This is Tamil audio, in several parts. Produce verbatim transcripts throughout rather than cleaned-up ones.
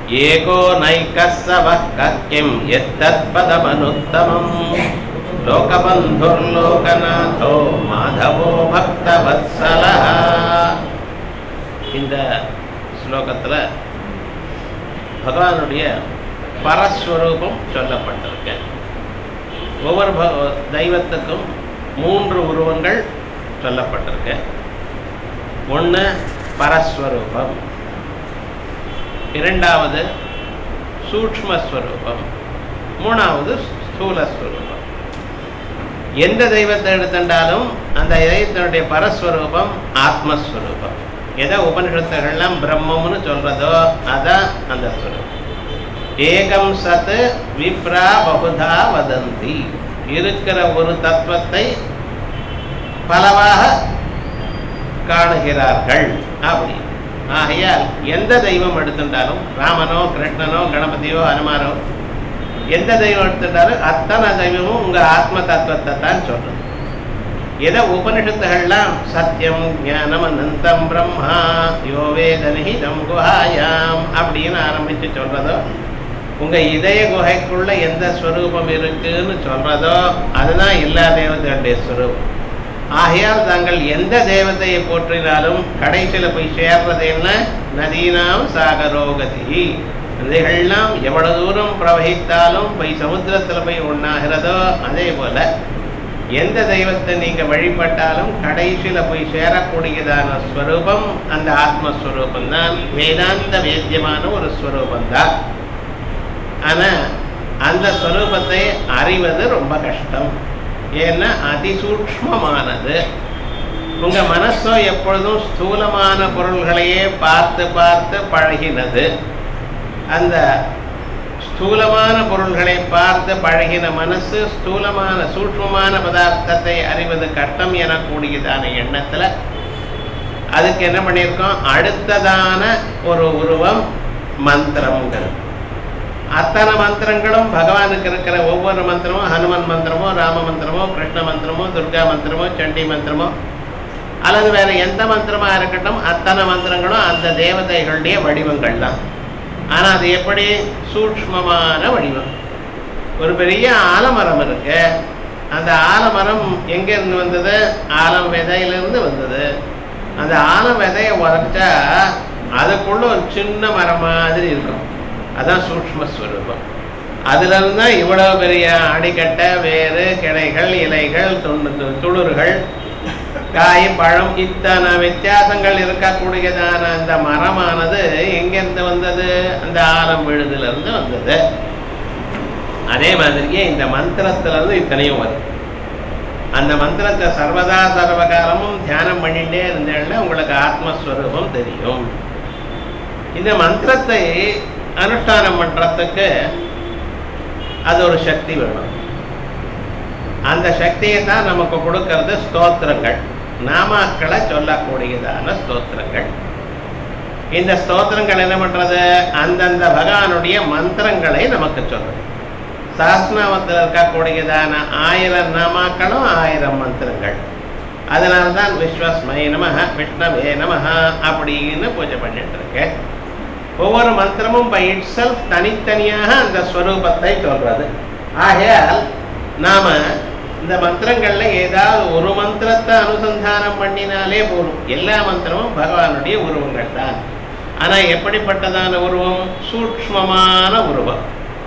ஏகோ நைக்கஸ்ஸவக்கிம் யத்தத்பதமனுத்தமம் லோகபந்துர்லோகநாதோ மாதவோ பக்தவத்சலஹ. இந்த ஸ்லோகத்தில் பகவானுடைய பரஸ்வரூபம் சொல்லப்பட்டிருக்கு. ஒவ்வொரு தெய்வத்துக்கும் மூன்று உருவங்கள் சொல்லப்பட்டிருக்கு. ஒன்று பரஸ்வரூபம், இரண்டாவது சூக்ஷ்மஸ்வரூபம், மூணாவது ஸ்தூலஸ்வரூபம். எந்த தெய்வத்தை எடுத்துட்டாலும் அந்த தெய்வத்தினுடைய பரஸ்வரூபம் ஆத்மஸ்வரூபம். எதை உபனிஷத்துகள்லாம் பிரம்மம்னு சொல்றதோ அதான் அந்த ஸ்வரூபம். ஏகம் சத் விப்ரா பகுதா வதந்தி. இருக்கிற ஒரு தத்துவத்தை பலவாக காணுகிறார்கள் அப்படி. ஆகையால் எந்த தெய்வம் எடுத்துட்டாலும், ராமனோ கிருஷ்ணனோ கணபதியோ ஹனுமானோ, எந்த தெய்வம் எடுத்துட்டாலும் அத்தனை தெய்வமும் உங்க ஆத்ம தத்துவத்தை தான் சொல்றது. எதை உபனிஷத்துகள்லாம் சத்தியம் ஞானம் அனந்தம் பிரம்மா யோ வேதனிஹிதம் குஹாயாம் அப்படின்னு ஆரம்பிச்சு சொல்றதோ, உங்க இதய குகைக்குள்ள எந்த ஸ்வரூபம் இருக்குன்னு சொல்றதோ அதுதான் எல்லா தேவதைகளுடைய ஸ்வரூபம். ஆகையால் தாங்கள் எந்த தேவதையை போற்றினாலும் கடைசியில் போய் சேர்றது என்ன? நதீனாம் சாகரோகதி. நதிகள்லாம் எவ்வளவு தூரம் பிரவகித்தாலும் போய் சமுத்திரத்தில் போய் ஒன்றாகிறதோ அதே போல எந்த தெய்வத்தை நீங்க வழிபட்டாலும் கடைசியில போய் சேரக்கூடியதான ஸ்வரூபம் அந்த ஆத்மஸ்வரூபம் தான். வேதாந்த வேத்தியமான ஒரு ஸ்வரூபம் தான். ஆனா அந்த ஸ்வரூபத்தை அறிவது ரொம்ப கஷ்டம். ஏன்னா அதிசூக்ஷ்மமானது. உங்க மனசோ எப்பொழுதும் ஸ்தூலமான பொருள்களையே பார்த்து பார்த்து பழகினது. அந்த ஸ்தூலமான பொருள்களை பார்த்து பழகின மனசு ஸ்தூலமான சூக்ஷ்மமான பதார்த்தத்தை அறிவது கஷ்டம் எனக்கூடியதான எண்ணத்துல அதுக்கு என்ன பண்ணியிருக்கோம்? அடுத்ததான ஒரு உருவம் மந்திரம்ங்கிறது. அத்தனை மந்திரங்களும் பகவானுக்கு இருக்கிற ஒவ்வொரு மந்திரமும் ஹனுமன் மந்திரமோ ராம மந்திரமோ கிருஷ்ண மந்திரமோ துர்கா மந்திரமோ சண்டி மந்திரமோ அல்லது வேற எந்த மந்திரமா இருக்கட்டும், அத்தனை மந்திரங்களும் அந்த தேவதைகளுடைய வடிவங்கள் தான். ஆனா அது எப்படி? சூக்ஷ்மமான வடிவம். ஒரு பெரிய ஆலமரம் இருக்கு. அந்த ஆலமரம் எங்க இருந்து வந்தது? ஆலம் விதையிலிருந்து வந்தது. அந்த ஆலம் விதையை உரைச்சா அதுக்குள்ள ஒரு சின்ன மரம் மாதிரி இருக்கும். அதான் சூக்ஷ்மஸ்வரூபம். அதுல இருந்தா இவ்வளவு பெரிய அடிக்கட்ட, வேறு, கிளைகள், இலைகள், துண்டு துளிர்கள், காய், பழம், இத்தனை வித்தியாசங்கள் இருக்கக்கூடியதான அந்த மரமானது எங்கிருந்து வந்தது? அந்த ஆலம் விழுதுல இருந்து வந்தது. அதே மாதிரியே இந்த மந்திரத்துல இருந்து இத்தனையும் வரும். அந்த மந்திரத்தை சர்வதா சர்வகாலமும் தியானம் பண்ணிட்டே இருந்தேன்னா உங்களுக்கு ஆத்மஸ்வரூபம் தெரியும். இந்த மந்திரத்தை அனுஷ்டானம் பண்றதுக்கு அது ஒரு சக்தி வேணும். அந்த சக்தியை தான் நமக்கு கொடுக்கறது ஸ்தோத்திரங்கள், நாமாக்களை சொல்லக்கூடியதான ஸ்தோத்திரங்கள். இந்த ஸ்தோத்திரங்கள் என்ன பண்றது? அந்தந்த பகவானுடைய மந்திரங்களை நமக்கு சொல்றது. சாஸ்திரநாமத்தில் இருக்கக்கூடியதான ஆயிரம் நாமாக்களும் ஆயிரம் மந்திரங்கள். அதனால்தான் விஸ்வஸ்மை நமஹ விஷ்ணவே நமஹ அப்படின்னு பூஜை பண்ணிட்டு இருக்கேன். ஒவ்வொரு மந்திரமும் பை இட் செல்ஃப் தனித்தனியாக அந்த ஸ்வரூபத்தை சொல்றது. ஆகையால் நாம இந்த மந்திரங்கள்ல ஏதாவது ஒரு மந்திரத்தை அனுசந்தானம் பண்ணினாலே போதும். எல்லா மந்திரமும் பகவானுடைய உருவங்கள் தான். ஆனா எப்படிப்பட்டதான உருவம்? சூக்ஷ்மமான உருவம்.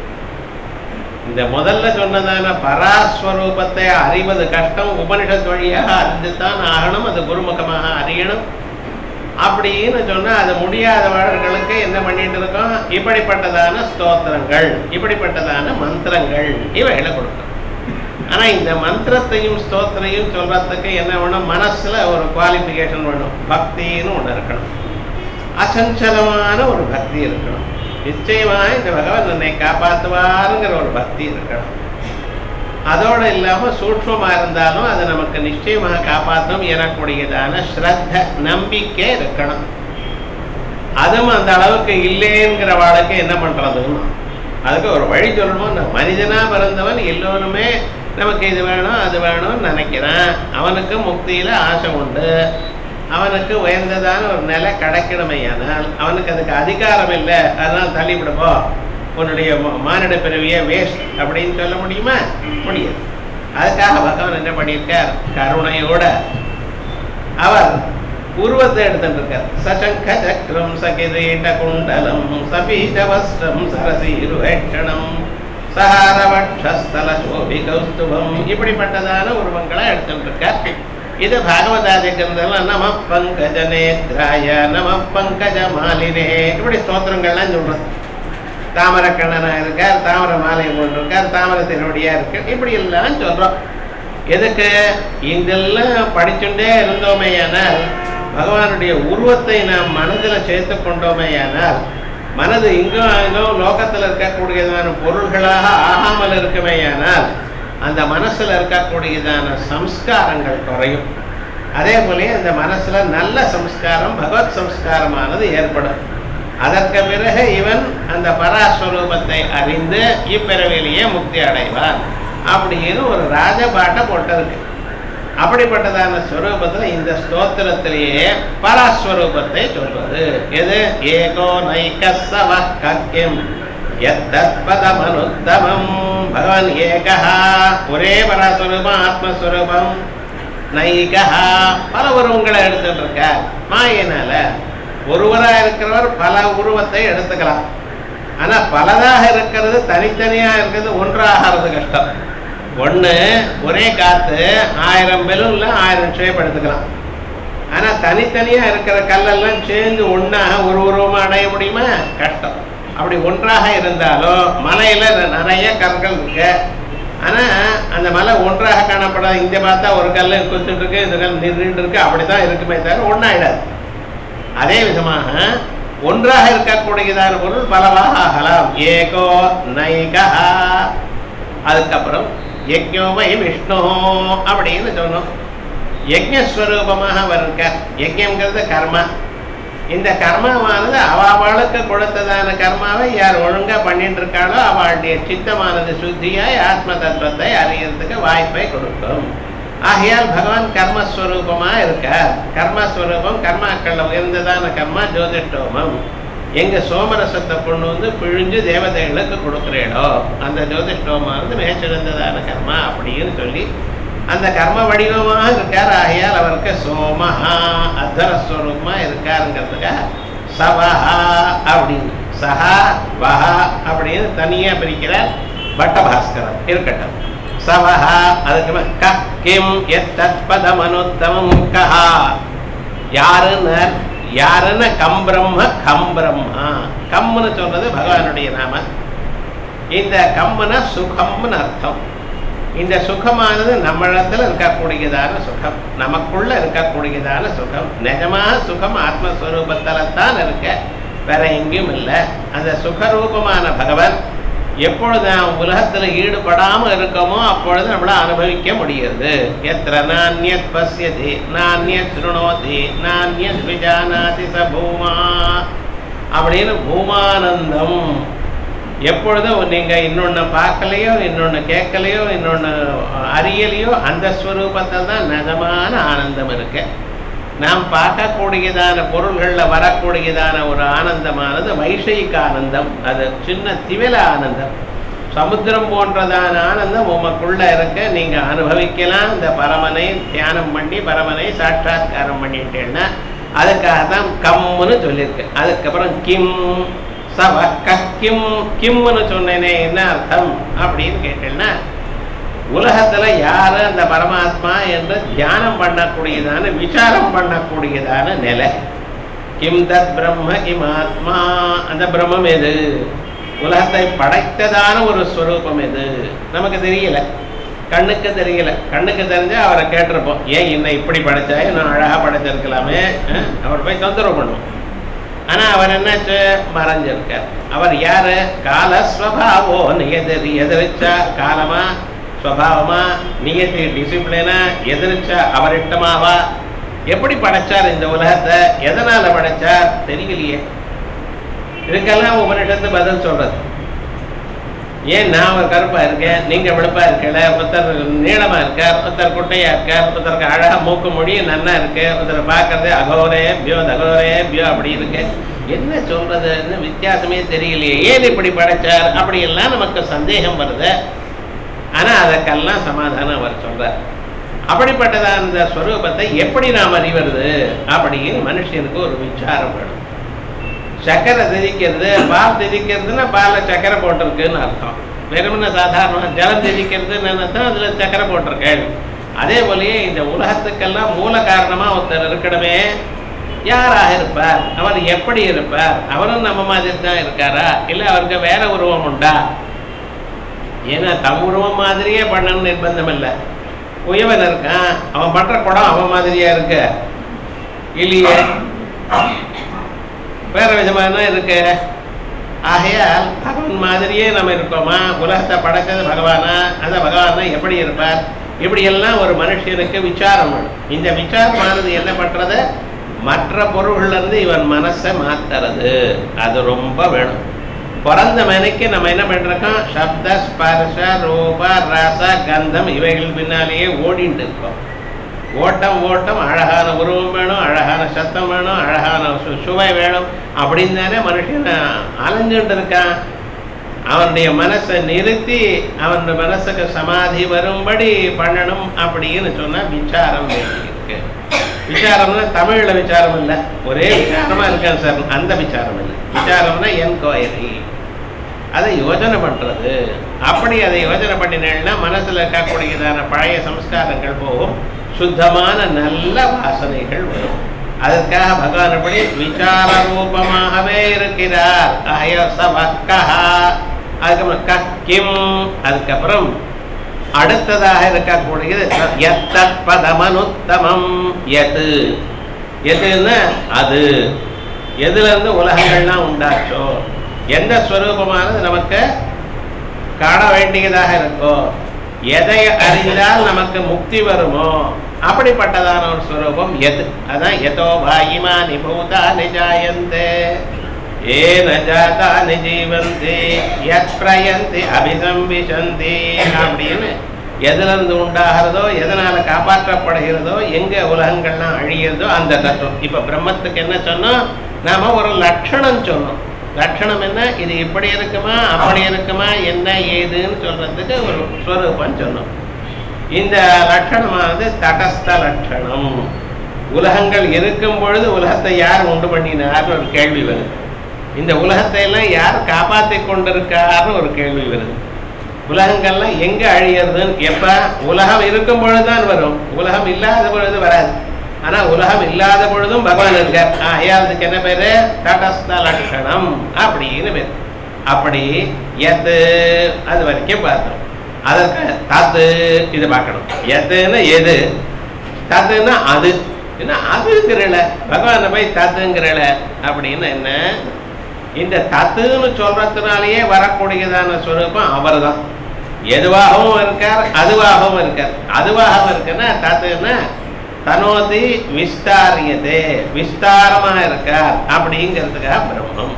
இந்த முதல்ல சொன்னதான பராஸ்வரூபத்தை அறிவது கஷ்டம். உபனிஷத் வழியாக அறிந்துதான் ஆகணும். அது குருமுகமாக அறியணும். அப்படின்னு சொன்னா அது முடியாதவர்களுக்கு என்ன பண்ணிட்டு இருக்கோம்? இப்படிப்பட்டதான ஸ்தோத்திரங்கள், இப்படிப்பட்டதான மந்திரங்கள் இவைகளை கொடுக்கும். ஆனா இந்த மந்திரத்தையும் ஸ்தோத்திரையும் சொல்றதுக்கு என்ன வேணும்? மனசுல ஒரு குவாலிஃபிகேஷன் வேணும். பக்தின்னு ஒண்ணு இருக்கணும். அசஞ்சலமான ஒரு பக்தி இருக்கணும். நிச்சயமா இந்த பகவான் என்னை காப்பாற்றுவாருங்கிற ஒரு பக்தி இருக்கணும். அதோடு இல்லாமல் சூட்சமாக இருந்தாலும் அது நமக்கு நிச்சயமாக காப்பாற்றும் எனக்கூடியதான ஸ்ரத்த நம்பிக்கை இருக்கணும். அதுவும் அந்த அளவுக்கு இல்லைங்கிற வாழ்க்கை என்ன பண்றதுன்னு அதுக்கு ஒரு வழி சொல்லணும். நான் மனிதனா பிறந்தவன், எல்லோருமே நமக்கு இது வேணும் அது வேணும்னு நினைக்கிறான். அவனுக்கு முக்தியில ஆசை உண்டு. அவனுக்கு உயர்ந்ததான ஒரு நிலை கிடைக்கணுமையானால் அவனுக்கு அதுக்கு அதிகாரம் இல்லை, அதனால் தள்ளிவிடுப்போ உன்னுடைய மானிட பிறவிய வேஸ்ட் அப்படின்னு சொல்ல முடியுமா? முடியாது. அதுக்காக பகவான் என்ன பண்ணியிருக்கார்? கருணையோட அவர் உருவத்தை எடுத்துட்டு இருக்கார். சசங்க சக்கரம் சகிரீட குண்டலம் சபீஜ வஸ்திரம் சரசீருவேட்சணம் சஹாரவட்சஸ்தல சோபி கௌஸ்துபம் இப்படிப்பட்டதான உருவங்களை எடுத்துட்டு இருக்கார். இது பாகவதாதி கிரந்தம்ல நம பங்கஜ நேத்ராய நம பங்கஜ மாலினே இப்படி ஸ்தோத்திரங்கள்லாம் சொல்றது. தாமரை கண்ணனா இருக்கார், தாமரை மாலையை போட்டிருக்கார், தாமரை திருவடியா இருக்கு, இப்படி எல்லாம் சொல்றோம். எதுக்கு? இதெல்லாம் படிச்சுட்டே இருந்தோமேயானால், பகவானுடைய உருவத்தை நாம் மனதில் சேர்த்து கொண்டோமேயானால், மனது இங்கும் அங்கும் லோகத்தில் இருக்கக்கூடியதான பொருள்களாக ஆகாமல் இருக்குமேயானால் அந்த மனசுல இருக்கக்கூடியதான சம்ஸ்காரங்கள் குறையும். அதே போல அந்த மனசுல நல்ல சம்ஸ்காரம் பகவத் சம்ஸ்காரமானது ஏற்படும். அதற்கு பிறகு இவன் அந்த பராஸ்வரூபத்தை அறிந்து இப்பிறவிலேயே முக்தி அடைவார் அப்படின்னு ஒரு ராஜபாட்டை போட்டிருக்கு. அப்படிப்பட்டதான ஸ்வரூபத்துல இந்த ஸ்தோத்திரத்திலேயே பராஸ்வரூபத்தை சொல்வது எது? ஏகோ நைகசவ கக்கியம் யத்தத்பதமனுத்தமம். பகவான் ஏகா, ஒரே பராஸ்வரூபம், ஆத்மஸ்வரூபம். நைகா, பல உருவங்களை எடுத்துட்டு இருக்க. மாயினால ஒருவரா இருக்கிறவர் பல உருவத்தை எடுத்துக்கலாம். ஆனா பலதாக இருக்கிறது, தனித்தனியா இருக்கிறது ஒன்றாகிறது கஷ்டம். ஒண்ணு ஒரே காத்து ஆயிரம் பெலூன்ல ஆயிரம் ஷேப் எடுத்துக்கலாம். ஆனா தனித்தனியா இருக்கிற கல்லெல்லாம் சேர்ந்து ஒன்னாக ஒரு உருவமா அடைய முடியுமா? கஷ்டம். அப்படி ஒன்றாக இருந்தாலும் மலையில நிறைய கற்கள் இருக்கு. ஆனா அந்த மலை ஒன்றாக காணப்படாது. இங்க பார்த்தா ஒரு கல் குத்துட்டு இருக்கு, இந்த கல் நின்று இருக்கு, அப்படித்தான் இருக்குமே தவிர ஒன்னாயிடாது. அதே விதமாக ஒன்றாக இருக்கக்கூடியதான பொருள் பலவாக ஆகலாம். ஏகோ நைகா. அதுக்கப்புறம் யஜ்ஞோமை விஷ்ணு அப்படின்னு சொன்னோம். யஜ்ஞஸ்வரூபமாக அவர் இருக்கார். யஜ்ஞங்கிறது கர்மா. இந்த கர்மாவானது அவளுக்கு கொடுத்ததான கர்மாவை யார் ஒழுங்கா பண்ணிட்டு இருக்காளோ அவளுடைய சித்தமானது சுத்தியாய் ஆத்ம தத்துவத்தை அறியறதுக்கு வாய்ப்பை கொடுக்கும். ஆகையால் பகவான் கர்மஸ்வரூபமா இருக்கார். கர்மஸ்வரூபம் கர்மாக்கள் உயர்ந்ததான கர்மா ஜோதிஷ்டோமம். எங்க சோமரசத்தை கொண்டு வந்து பிழிஞ்சு தேவதைகளுக்கு கொடுக்குறேடோ அந்த ஜோதிஷ்டோமானது மிகச்சிறந்ததான கர்மா அப்படின்னு சொல்லி அந்த கர்ம வடிவமாக இருக்கார். ஆகையால் அவருக்கு சோமஹா அத்தரஸ்வரூபமா இருக்காருங்கிறதுக்காக சவஹா அப்படின்னு சஹா வஹா அப்படின்னு தனியா பிரிக்கிறார் பட்டபாஸ்கரன். இருக்கட்டும். சவஹா அதுக்கு க கிம் எத்தத்பதமனுத்தமம் கஹா யாருன்னு யாருன்னு கம் பிரம்ம கம் பிரம்மா. கம்னு சொல்றது பகவானுடைய நாம. இந்த கம்முனா சுகம்னு அர்த்தம். இந்த சுகமானது நம்மிடத்துல இருக்கக்கூடியதான சுகம், நமக்குள்ள இருக்கக்கூடியதான சுகம். நிஜமான சுகம் ஆத்மஸ்வரூபத்துல தான் இருக்க, வேற எங்கேயும் இல்லை. அந்த சுகரூபமான பகவான் எப்பொழுது நாம் உலகத்துல ஈடுபடாம இருக்கோமோ அப்பொழுது நம்மள அனுபவிக்க முடியாது. எத்திர நான்யத் பஸ்யதி நான்யத் ஸ்ருணோதி நான்யத் விஜானாதி ச பூமா அப்படின்னு பூமானந்தம். எப்பொழுதும் நீங்க இன்னொன்னு பார்க்கலையோ இன்னொன்னு கேட்கலையோ இன்னொன்னு அறியலையோ அந்த ஸ்வரூபத்தில் தான் நிஜமான ஆனந்தம் இருக்கு. நாம் பார்க்கக்கூடியதான பொருள்களில் வரக்கூடியதான ஒரு ஆனந்தமானது வைஷயிக ஆனந்தம். அது சின்ன திவில ஆனந்தம். சமுத்திரம் போன்றதான ஆனந்தம் உமக்குள்ள இருக்க நீங்க அனுபவிக்கலாம். இந்த பரமனை தியானம் பண்ணி பரமனை சாட்சாத்காரம் பண்ணிட்டேன்னா அதுக்காக தான் கம்முன்னு சொல்லியிருக்கு. அதுக்கப்புறம் கிம் சவ கிம் கிம்னு சொன்னேனே என்ன அர்த்தம் அப்படின்னு கேட்டேன்னா, உலகத்துல யாரு அந்த பரமாத்மா என்று தியானம் பண்ணக்கூடியதான விசாரம் பண்ணக்கூடியதான நிலை. கிம் தத் பிரம்ம கிம் ஆத்மா, அந்த பிரம்மம் எது? உலகத்தை படைத்ததான ஒரு ஸ்வரூபம் எது? நமக்கு தெரியல, கண்ணுக்கு தெரியல. கண்ணுக்கு தெரிஞ்சா அவரை கேட்டிருப்போம், ஏன் என்ன இப்படி படைச்சாய், நான் அழகா படைச்சிருக்கலாமே, அவர் போய் தொந்தரவு பண்ணுவோம். ஆனா அவர் என்னாச்சு, மறைஞ்சிருக்கார். அவர் யாரு? காலஸ்வபாவோ நியதி எதிர்ச்சா, காலமா ஸ்வபாவமா நியதி டிசிப்ளினா எதிர்ச்சா அவரிட்டமாவா, எப்படி படைச்சார் இந்த உலகத்தை, எதனால படைச்சார் தெரியலையே. இதுக்கெல்லாம் உபனிஷத்து பதில் சொல்றது. ஏன் நான் ஒரு கருப்பா இருக்கேன், நீங்க வெளுப்பா இருக்கல, ஒருத்தர் நீளமா இருக்கார், ஒருத்தர் குட்டையா இருக்கார், ஒருத்தருக்கு அழகா மூக்கு மொழி நன்னா இருக்கு, ஒருத்தர் பார்க்கறது அகோரே பியோ தகோரே பியோ அப்படி இருக்கு, என்ன சொல்றதுன்னு வித்தியாசமே தெரியலையே, ஏன் இப்படி படைச்சார் அப்படி எல்லாம் நமக்கு சந்தேகம் வருது. ஆனா அதற்கெல்லாம் சமாதானம் அவர் சொல்றார். அப்படிப்பட்டதான் அந்த ஸ்வரூபத்தை எப்படி நாம் அறிவது அப்படின்னு மனுஷனுக்கு ஒரு விசாரம் வேணும். சக்கரை திதிக்கிறது, பால் திதிக்கிறதுன்னா பாலில் சக்கரை போட்டிருக்குன்னு அர்த்தம். வெறுமன சாதாரண ஜலம் திதிக்கிறதுன்னு அர்த்தம், அதுல சக்கரை போட்டிருக்கேன். அதே போலயே இந்த உலகத்துக்கெல்லாம் மூல காரணமா ஒருத்தர் இருக்கணுமே, யாராக இருப்பார், அவர் எப்படி இருப்பார், அவரும் நம்ம மாதிரி தான் இருக்காரா, இல்லை அவருக்கு வேற உருவம் உண்டா? ஏன்னா தம் உருவம் மாதிரியே பண்ணணும்னு நிர்பந்தம் இல்லை. உயவன் இருக்கான், அவன் பண்ற குடம் அவன் மாதிரியா இருக்கு இல்லையே, வேற விதமான இருக்கு. ஆகையால் அவன் மாதிரியே நம்ம இருக்கோமா? உலகத்தை படைச்சது பகவானா? அந்த பகவானா எப்படி இருப்பார்? இப்படி எல்லாம் ஒரு மனுஷனுக்கு விசாரம் வேணும். இந்த விசாரமானது என்ன பண்றது? மற்ற பொருள்ல இருந்து இவன் மனசை மாத்துறது. அது ரொம்ப வேணும். பிறந்த மனைக்கு நம்ம என்ன பண்றோம்? சப்த ஸ்பர்ஷ ரூப ரச கந்தம் இவைகள் பின்னாலேயே ஓடிட்டு இருக்கோம். ஓட்டம் ஓட்டம் அழகான உருவம் வேணும், அழகான சத்தம் வேணும், அழகான சுவை வேணும் அப்படின்னு தானே மனுஷன் அலைஞ்சுட்டு இருக்கான். அவனுடைய மனசை நிறுத்தி அவனுடைய மனசுக்கு சமாதி வரும்படி பண்ணணும் அப்படின்னு சொன்னா விசாரம் இருக்கு. விசாரம்னா தமிழ்ல விசாரம் இல்லை, ஒரே விசாரமா இருக்கான் சார், அந்த விசாரம் இல்லை. விசாரம்னா என்கொயரி, அதை யோஜனை பண்றது. அப்படி அதை யோஜனை பண்ணினேன்னா மனசுல இருக்கக்கூடியதான பழைய சம்ஸ்காரங்கள் போகும், சுத்தமான நல்ல வாசனைகள் வரும். அதற்காக பகவான் எப்படி விசார ரூபமாகவே இருக்கிறார். அதுக்கப்புறம் கிம், அதுக்கப்புறம் அடுத்ததாக இருக்கக்கூடியது பதமனுத்தமம். எது எதுன்னா அது எதுல இருந்து உலகங்கள்லாம் உண்டாச்சோ, எந்த ஸ்வரூபமானது நமக்கு காண வேண்டியதாக இருக்கோ, எதை அறிந்தால் நமக்கு முக்தி வருமோ அப்படிப்பட்டதான ஒரு ஸ்வரூபம் எது. அதான் எதோ வாயிமானி பூதானி ஜாயந்தே ஏன ஜாதானி ஜீவந்தி யத் பிரயந்தி அபிசம்பிசந்தி அப்படின்னு எதுல இருந்து உண்டாகிறதோ, எதனால காப்பாற்றப்படுகிறதோ, எங்க உலகங்கள்லாம் அழிகிறதோ அந்த தத்துவம். இப்ப பிரம்மத்துக்கு என்ன சொன்னோம்? நாம ஒரு லட்சணம் சொன்னோம். லட்சணம் என்ன? இது இப்படி இருக்குமா அப்படி இருக்குமா என்ன ஏதுன்னு சொல்றதுக்கு ஒரு ஸ்வரூபம் சொன்னோம். இந்த லட்சணமானது தடஸ்த லட்சணம். உலகங்கள் இருக்கும் பொழுது உலகத்தை யார் உண்டு பண்ணினார்னு ஒரு கேள்வி வருது. இந்த உலகத்தை எல்லாம் யார் காப்பாற்றி கொண்டிருக்காருன்னு ஒரு கேள்வி வருது. உலகங்கள்லாம் எங்க அழியறதுன்னு எப்ப உலகம் இருக்கும் பொழுதுதான் வரும், உலகம் இல்லாத பொழுது வராது. ஆனா உலகம் இல்லாத பொழுதும் பகவான் இருக்கார். அதுக்கு என்ன பேரு? தடஸ்த லட்சணம் அப்படின்னு பேரு. அப்படி எது அது வரைக்கும் பார்த்தோம். அதற்கு தத்து இது பார்க்கணும். எதுன்னா எது, தத்துன்னா அது. என்ன அதுங்கிறல பகவான போய் தத்துங்கிறல அப்படின்னு என்ன? இந்த தத்துன்னு சொல்றதுனாலேயே வரக்கூடியதான ஸ்வரூபம் அவர் தான். எதுவாகவும் இருக்கார், அதுவாகவும் இருக்கார். அதுவாகவும் இருக்குன்னா தத்துன்னா தனோதி விஸ்தாரியதே, விஸ்தாரமா இருக்கார் அப்படிங்கிறதுக்காக பிரம்மம்.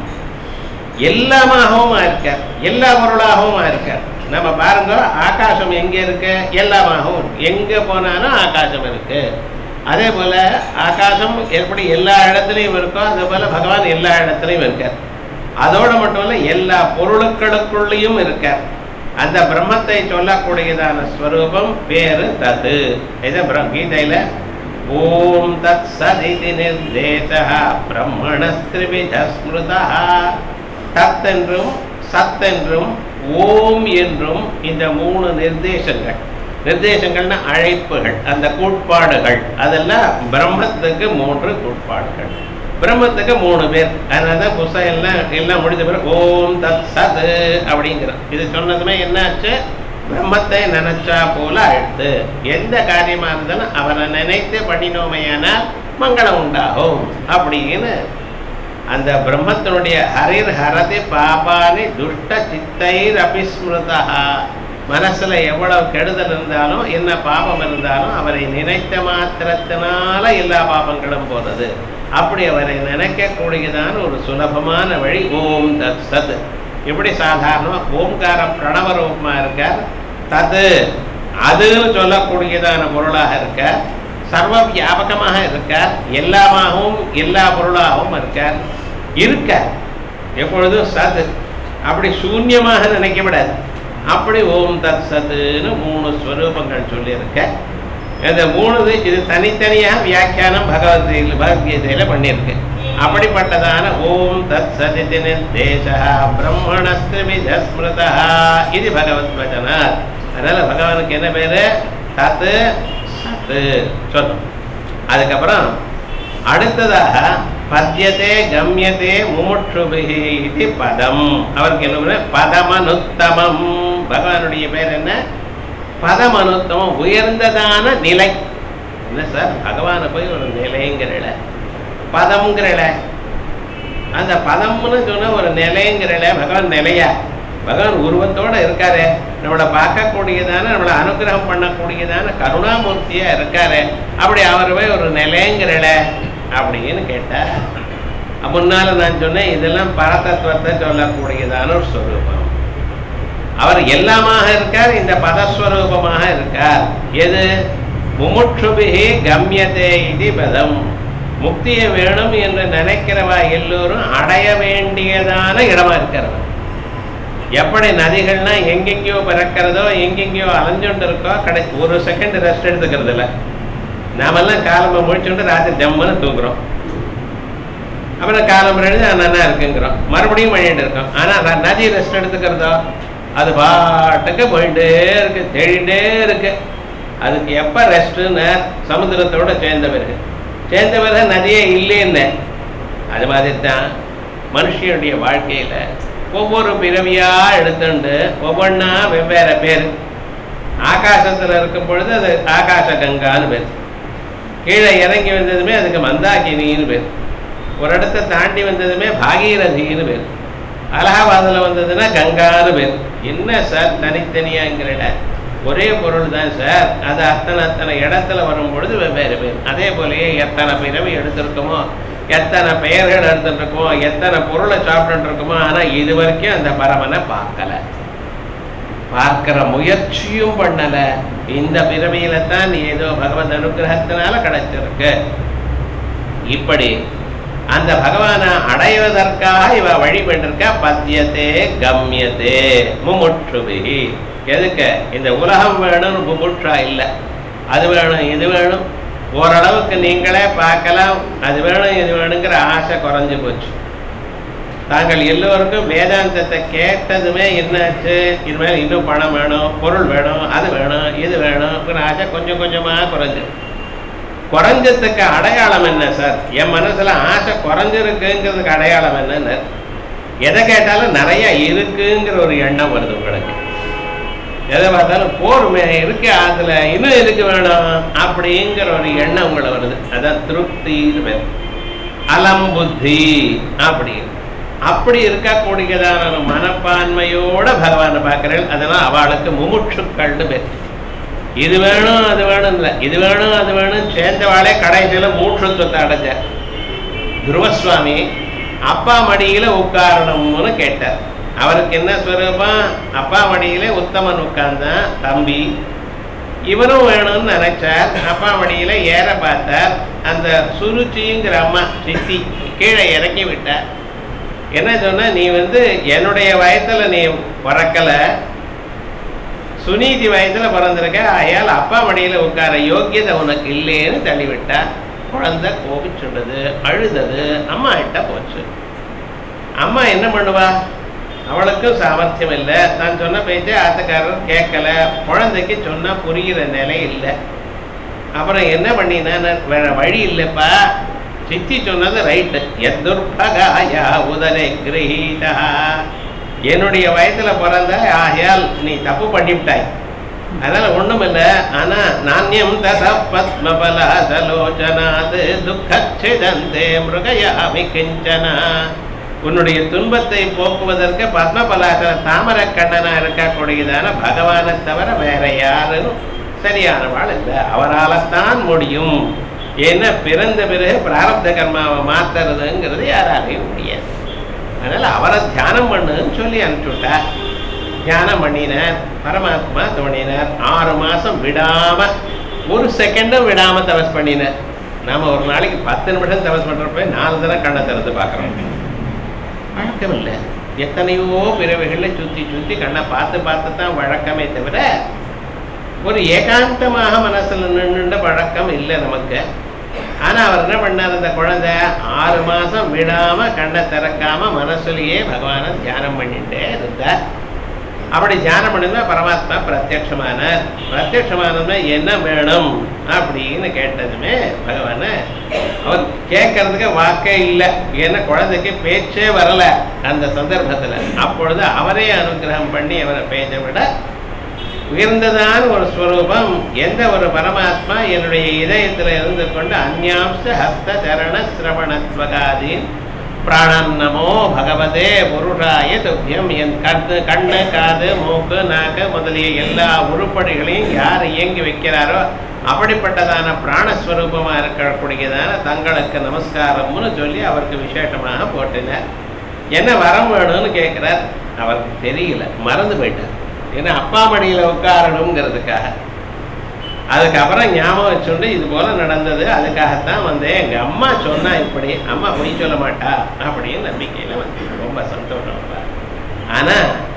எல்லாமாகவும் இருக்கார், எல்லா பொருளாகவும் இருக்கார். நம்ம பாருங்க, ஆகாசம் எங்க இருக்கு? எல்லாமாகவும் எங்க போனாலும் ஆகாசம் இருக்கு. அதே போல ஆகாசம் எப்படி எல்லா இடத்துலையும் இருக்கோ அதே போல பகவான் எல்லா இடத்துலையும் இருக்கார். அதோட மட்டும் இல்ல, எல்லா பொருளுக்களுக்குள்ளேயும் இருக்கார். அந்த பிரம்மத்தை சொல்லக்கூடியதான ஸ்வரூபம் பேரு தது. இதை கீதையில ஓம் தத் சதிதி நிர்தேசः பிரம்மணஸ்திரிவித ஸ்மிருதः. தத் என்றும் சத் என்றும் ஓம் என்றும் இந்த மூணு நிர்தேசங்கள், நிர்தேசங்கள்னா அழைப்புகள், அந்த கூட்பாடுகள், அதெல்லாம் பிரம்மத்துக்கு மூன்று கூட்பாடுகள். பிரம்மத்துக்கு மூணு பேர். அதனாலதான் புஸ்தகம் எல்லாம் எல்லாம் முடிஞ்ச பிறகு ஓம் தத் சத் அப்படிங்கிறோம். இது சொன்னதுமே என்னாச்சு? பிரம்மத்தை நினைச்சா போல அழுத்து. எந்த காரியமா இருந்தாலும் அவரை நினைத்து பண்ணினோமையானால் மங்களம் உண்டாகும் அப்படின்னு அந்த பிரம்மத்தினுடைய ஹரிர் ஹரதி பாபானி துஷ்ட சித்தைர் அபிஸ்மிருதா. மனசுல எவ்வளவு கெடுதல் இருந்தாலும் என்ன பாபம் இருந்தாலும் அவரை நினைத்த மாத்திரத்தினால எல்லா பாபங்களும் போறது. அப்படி அவரை நினைக்கக்கூடியதான ஒரு சுலபமான வழி ஓம் தத் சத். இப்படி சாதாரணமாக ஓம்காரம் பிரணவ ரூபமாக இருக்கார். தது அதுன்னு சொல்லக்கூடியதான பொருளாக இருக்கார். சர்வ வியாபகமாக இருக்கார். எல்லாமாகவும் எல்லா பொருளாகவும் இருக்கார். இருக்கார் எப்பொழுதும் சது. அப்படி சூன்யமாக நினைக்கப்படாது. அப்படி ஓம் தத் சத்துன்னு மூணு ஸ்வரூபங்கள் சொல்லியிருக்க. இந்த மூணு இது தனித்தனியாக வியாக்கியானம் பகவத்கீதையில் பகவத்கீதையில் பண்ணியிருக்கு. அப்படிப்பட்டதான ஓம் தத் சதிதி நிர்தேசா பிரம்மணஸ்திரிவித ஸ்மிருதா இது பகவத் வச்சனா. அதனால பகவானுக்கு என்ன பேரு? தத்து சத்து சொல்லும். அதுக்கப்புறம் அடுத்ததாக பத்யதே கம்யதே முமுட்சுபிஹி இது பதம். அவருக்கு என்ன பதமனுத்தமம். பகவானுடைய பேர் என்ன? பதமனுத்தமம், உயர்ந்ததான நிலை. என்ன சார் பகவானை போய் ஒரு நிலைங்கிறல, பதம்ங்கிறல, அந்த பதம்னு சொன்ன ஒரு நிலைங்கிறல. பகவான் நிலையா? பகவான் உருவத்தோட இருக்காரு. நம்மளை பார்க்கக்கூடியதான நம்மளை அனுகிரகம் பண்ணக்கூடியதான கருணாமூர்த்தியா இருக்காரு. அப்படி அவர் போய் ஒரு நிலைங்கிறல அப்படின்னு கேட்டார். முன்னால நான் சொன்னேன் இதெல்லாம் பரதத்துவத்தை சொல்லக்கூடியதான ஒரு ஸ்வரூபம். அவர் எல்லாமாக இருக்கார். இந்த பதஸ்வரூபமாக இருக்கார். எது? முமுட்சுபிஹி கம்யதே இது பதம். முக்தியை வேணும் என்று நினைக்கிறவா எல்லோரும் அடைய வேண்டியதான இடமா இருக்கிறவர். எப்படி நதிகள்னா எங்கெங்கயோ பிறக்கிறதோ எங்கெங்கயோ அலைஞ்சுட்டு இருக்கோ, கடை ஒரு செகண்ட் ரெஸ்ட் எடுத்துக்கிறது இல்லை. நாமெல்லாம் காலம்பை முடிச்சுட்டு ராத்திரி ஜம்முன்னு தூக்குறோம். அப்புறம் காலம்பு எழுதி நல்லா இருக்குங்கிறோம், மறுபடியும் பண்ணிட்டு இருக்கோம். ஆனால் நதி ரெஸ்ட் எடுத்துக்கிறதோ அது பாட்டுக்கு போயிட்டே இருக்கு, தேடிட்டே இருக்கு. அதுக்கு எப்போ ரெஸ்ட்டுன்னு சமுத்திரத்தோட சேர்ந்த பிறகு சேர்ந்த பிறகு நதியே இல்லைன்னு. அது மாதிரி தான் மனுஷனுடைய வாழ்க்கையில் ஒவ்வொரு பிறவியாக எடுத்துண்டு ஒவ்வொன்றா வெவ்வேறு பேர். ஆகாசத்தில் இருக்கும் பொழுது அது ஆகாச கங்கான்னு பேர். கீழே இறங்கி வந்ததுமே அதுக்கு மந்தாகினின்னு பேர். ஒரு இடத்த தாண்டி வந்ததுமே பாகீரதின்னு பேர். அலகாபாதில் வந்ததுன்னா கங்கான்னு பேர். என்ன சார் தனித்தனியாங்கிற? ஒரே பொருள் தான் சார். அது அத்தனை அத்தனை இடத்துல வரும் பொழுது வெவ்வேறு பேர். அதே போலயே எத்தனை பிறவி எடுத்திருக்கோமோ, எத்தனை பெயர்கள் எடுத்துருக்கோமோ, எத்தனை பொருளை சாப்பிட்டு இருக்கோமோ, ஆனால் இது வரைக்கும் அந்த பரமனை பார்க்கல, பார்க்கிற முயற்சியும் பண்ணல. இந்த பிறவியில தான் ஏதோ பகவத் அனுகிரகத்தினால கிடைச்சிருக்கு. இப்படி அந்த பகவானை அடைவதற்காக இவ வழிபட்டிருக்க. பத்தியத்தே கம்யத்தே முமுட்சுபிஹி. எதுக்கு? இந்த உலகம் வேணும்னு முமுட்சா இல்லை. அது வேணும் இது வேணும், ஓரளவுக்கு நீங்களே பார்க்கலாம். அது வேணும் இது வேணுங்கிற ஆசை குறைஞ்சு போச்சு. தாங்கள் எல்லோருக்கும் வேதாந்தத்தை கேட்டதுமே என்னாச்சு? இனிமேல் இன்னும் பணம் வேணும், பொருள் வேணும், அது வேணும், இது வேணும்ங்கிற ஆசை கொஞ்சம் கொஞ்சமாக குறைஞ்சு. குறைஞ்சதுக்கு அடையாளம் என்ன சார்? என் மனசுல ஆசை குறைஞ்சிருக்குங்கிறதுக்கு அடையாளம் என்னன்னு, எதை கேட்டாலும் நிறைய இருக்குங்கிற ஒரு எண்ணம் வருது உங்களுக்கு. எதை பார்த்தாலும் போருமே இருக்கு, அதுல இன்னும் எதுக்கு வேணும் அப்படிங்கிற ஒரு எண்ணம் உங்களை வருது. அதான் திருப்தின்னு பேர். அலம்புத்தி அப்படி அப்படி இருக்கக்கூடியதான ஒரு மனப்பான்மையோட பகவானை பார்க்கிறேன். அதனால் அவளுக்கு முமுட்சுக்கள்னு பேர். இது வேணும் அது வேணும் இல்லை, இது வேணும் அது வேணும் சேர்ந்தவாளே கடைசியில் மூட்சுத்துவத்தை அடைஞ்சார். துருவசுவாமி அப்பா மடியில உட்காரணும்னு கேட்டார். அவருக்கு என்ன ஸ்வரூபம்? அப்பா மடியில உத்தமன் உட்கார்ந்தான் தம்பி. இவரும் வேணும்னு நினைச்சார். அப்பா மடியில ஏற பார்த்தார். அந்த சுருச்சிங்கிற அம்மா சித்தி கீழே இறக்கி விட்டார். என்ன சொன்ன? நீ வந்து என்னுடைய வயத்துல நீ பிறக்கல, சுனீதி வயதுல பிறந்திருக்க, ஆயால் அப்பா மடியில உட்கார யோக்கியதை உனக்கு இல்லைன்னு தள்ளிவிட்டா. குழந்தை கோபிச்சுண்டது, அழுதது, அம்மா கிட்ட போச்சு. அம்மா என்ன பண்ணுவா? அவளுக்கும் சாமர்த்தியம் இல்லை. நான் சொன்ன பேச்சே ஆத்துக்காரர் கேட்கல. குழந்தைக்கு சொன்னா புரிகிற நிலை இல்லை. அப்புறம் என்ன பண்ணினா? வேற வழி இல்லைப்பா, சித்தி சொன்னது ரைட்டு. எதுர்பகாயா உதரை கிரகீதா, என்னுடைய வயசுல பிறந்த ஆகையால் நீ தப்பு பண்ணிவிட்டாய், அதனால ஒண்ணும் இல்லை. ஆனா நானியம் தத பத்மபலாசலோச்சனாது துக்கச்சிதந்தே மிருகயாமி கிஞ்சனா, உன்னுடைய துன்பத்தை போக்குவதற்கு பத்மபலாசல தாமரை கண்ணனா இருக்கக்கூடியதான பகவானை தவிர வேற யாரும் சரியானவாள் இல்லை. அவரால்தான் முடியும். ஏன்னா பிறந்த பிறகு பிராரப்த கர்மாவை மாத்துறதுங்கிறது யாராலையும் முடியாது. அதனால அவரை தியானம் பண்ணுன்னு சொல்லி அனுப்பிச்சுட்டா. தியானம் பண்ணினார், பரமாத்மா தோணினார். ஆறு மாசம் விடாம, ஒரு செகண்டும் விடாம தபஸ் பண்ணினார். நாம ஒரு நாளைக்கு பத்து நிமிஷம் தபஸ் பண்றப்ப நாலு தடவை கண்ணை திறந்து பார்க்குறோம். வழக்கம் இல்லை. எத்தனையோ பிறவைகளை சுற்றி சுற்றி கண்ணை பார்த்து பார்த்து தான் வழக்கமே தவிர ஒரு ஏகாந்தமாக மனசுல நின்றுண்ட பழக்கம் இல்லை நமக்கு. ஆனா அவர் என்ன பண்ணார், அந்த குழந்தை ஆறு மாசம் விடாம கண்ணை திறக்காம மனசுலயே பகவானை தியானம் பண்ணிட்டே இருந்தார். அப்படி தியானம் பண்ணிருந்தா பரமாத்மா பிரத்யட்சமான பிரத்யட்சமானதுமே என்ன வேணும் அப்படின்னு கேட்டதுமே பகவான அவர் கேட்கறதுக்கு வாக்கே இல்லை. ஏன்னா குழந்தைக்கு பேச்சே வரல அந்த சந்தர்ப்பத்துல. அப்பொழுது அவரே அனுகிரகம் பண்ணி அவரை பேச்சை விட உயர்ந்ததான ஒரு ஸ்வரூபம் எந்த ஒரு பரமாத்மா என்னுடைய இதயத்துல இருந்து கொண்டு அந்யாம்ச ஹஸ்த சரண சிரவணத்வகாதீன் பிராணன்னமோ பகவதே புருஷாய துப்பியம். என் கண்ணு கண்ணு காது மூக்கு நாக்கு முதலிய எல்லா உருப்படிகளையும் யார் இயங்கி வைக்கிறாரோ அப்படிப்பட்டதான பிராணஸ்வரூபமா இருக்கக்கூடியதான தங்களுக்கு நமஸ்காரம்னு சொல்லி அவருக்கு விசேஷமாக போட்டினார். என்ன வரம் வேணும்னு கேட்கிறார். அவருக்கு தெரியல, மறந்து போயிட்டார். ஏன்னா அப்பா மடியில உட்காரணுங்கிறதுக்காக. அதுக்கப்புறம் ஞாபகம் வச்சுண்டு இது போல நடந்தது, அதுக்காகத்தான் வந்து எங்க அம்மா சொன்னா இப்படி, அம்மா பொய் சொல்ல மாட்டா அப்படின்னு நம்பிக்கையில வந்து ரொம்ப சந்தோஷம். ஆனா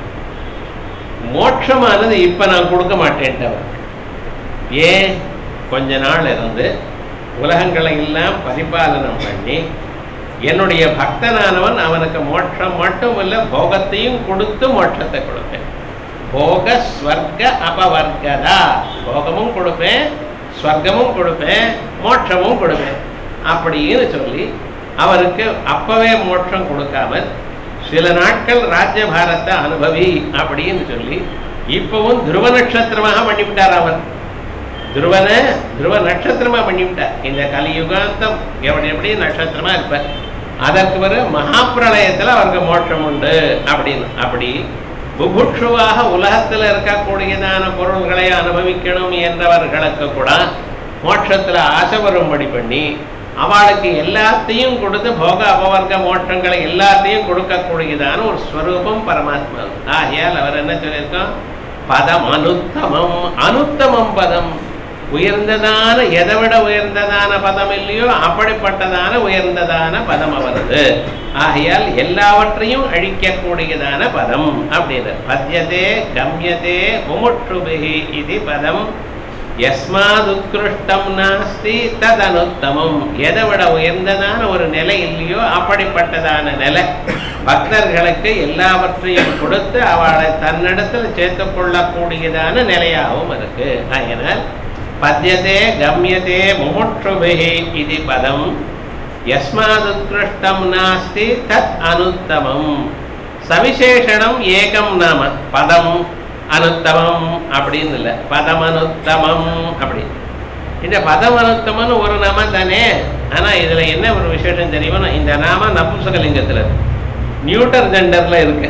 மோட்சமானது இப்ப நான் கொடுக்க மாட்டேன்ட்டவர். ஏன், கொஞ்ச நாள் இருந்து உலகங்களை எல்லாம் பரிபாலனம் பண்ணி என்னுடைய பக்தனானவன் அவனுக்கு மோட்சம் மட்டும் இல்ல போகத்தையும் கொடுத்து மோட்சத்தை கொடுப்பேன். போக ஸ்வர்க அபவர்கதா, போகமும் கொடுப்பேன், ஸ்வர்க்கமும் கொடுப்பேன், மோட்சமும் கொடுப்பேன் அப்படின்னு சொல்லி அவருக்கு அப்பவே மோட்சம் கொடுக்காமல் சில நாட்கள் ராஜ்யபாரத்தை அனுபவி அப்படின்னு சொல்லி இப்பவும் துருவ நட்சத்திரமாக பண்ணிவிட்டார். அவர் துருவன துருவ நட்சத்திரமா பண்ணிவிட்டார். இந்த கலியுகாந்தம் எப்படி எப்படி நட்சத்திரமா இருப்பார். அதற்கு பிறகு மகாபிரளயத்துல அவருக்கு மோட்சம் உண்டு அப்படின்னு. அப்படி புபுட்சுவாக உலகத்தில் இருக்கக்கூடியதான பொருள்களை அனுபவிக்கணும் என்றவர்களுக்கு கூட மோட்சத்துல ஆசை வரும்படி பண்ணி அவளுக்கு எல்லாத்தையும் கொடுத்து போக அபவர்க்க மோட்சங்களை எல்லாத்தையும் கொடுக்கக்கூடியதான ஒரு ஸ்வரூபம் பரமாத்மா. ஆகையால் அவர் என்ன சொல்லியிருக்கோம், பதம் அனுத்தமம். அனுத்தமம் பதம், உயர்ந்ததான, எதை விட உயர்ந்ததான பதம் இல்லையோ அப்படிப்பட்டதான உயர்ந்ததான பதம் அவரது. ஆகையால் எல்லாவற்றையும் அழிக்கக்கூடியதான பதம் அப்படின்னு. பத்யதே கம்யதே முமுட்சுபிஹி இது பதம் யஸ்மாத் உத்கிருஷ்டம் நாஸ்தி ததனுத்தமம். எதை விட உயர்ந்ததான ஒரு நிலை இல்லையோ அப்படிப்பட்டதான நிலை பக்தர்களுக்கு எல்லாவற்றையும் கொடுத்து அவளை தன்னிடத்தில் சேர்த்து கொள்ளக்கூடியதான நிலையாகவும் இருக்கு. அதனால் பத்யதே கம்யதே முமுட்சுபிஹி இது பதம் யஸ்மாத் உத்கிருஷ்டம் நாஸ்தி தத் அனுத்தமம். சவிசேஷணம் ஏகம் நாம பதம் அனுத்தமம் அப்படின்னு இல்லை, பதம் அனுத்தமம் அப்படி. இந்த பதம் அனுத்தமம்னு ஒரு நாம தானே. ஆனா இதுல என்ன ஒரு விசேஷம் தெரியுமா, இந்த நாம நபும்சகலிங்கத்துல நியூட்டர் ஜெண்டர்ல இருக்கு.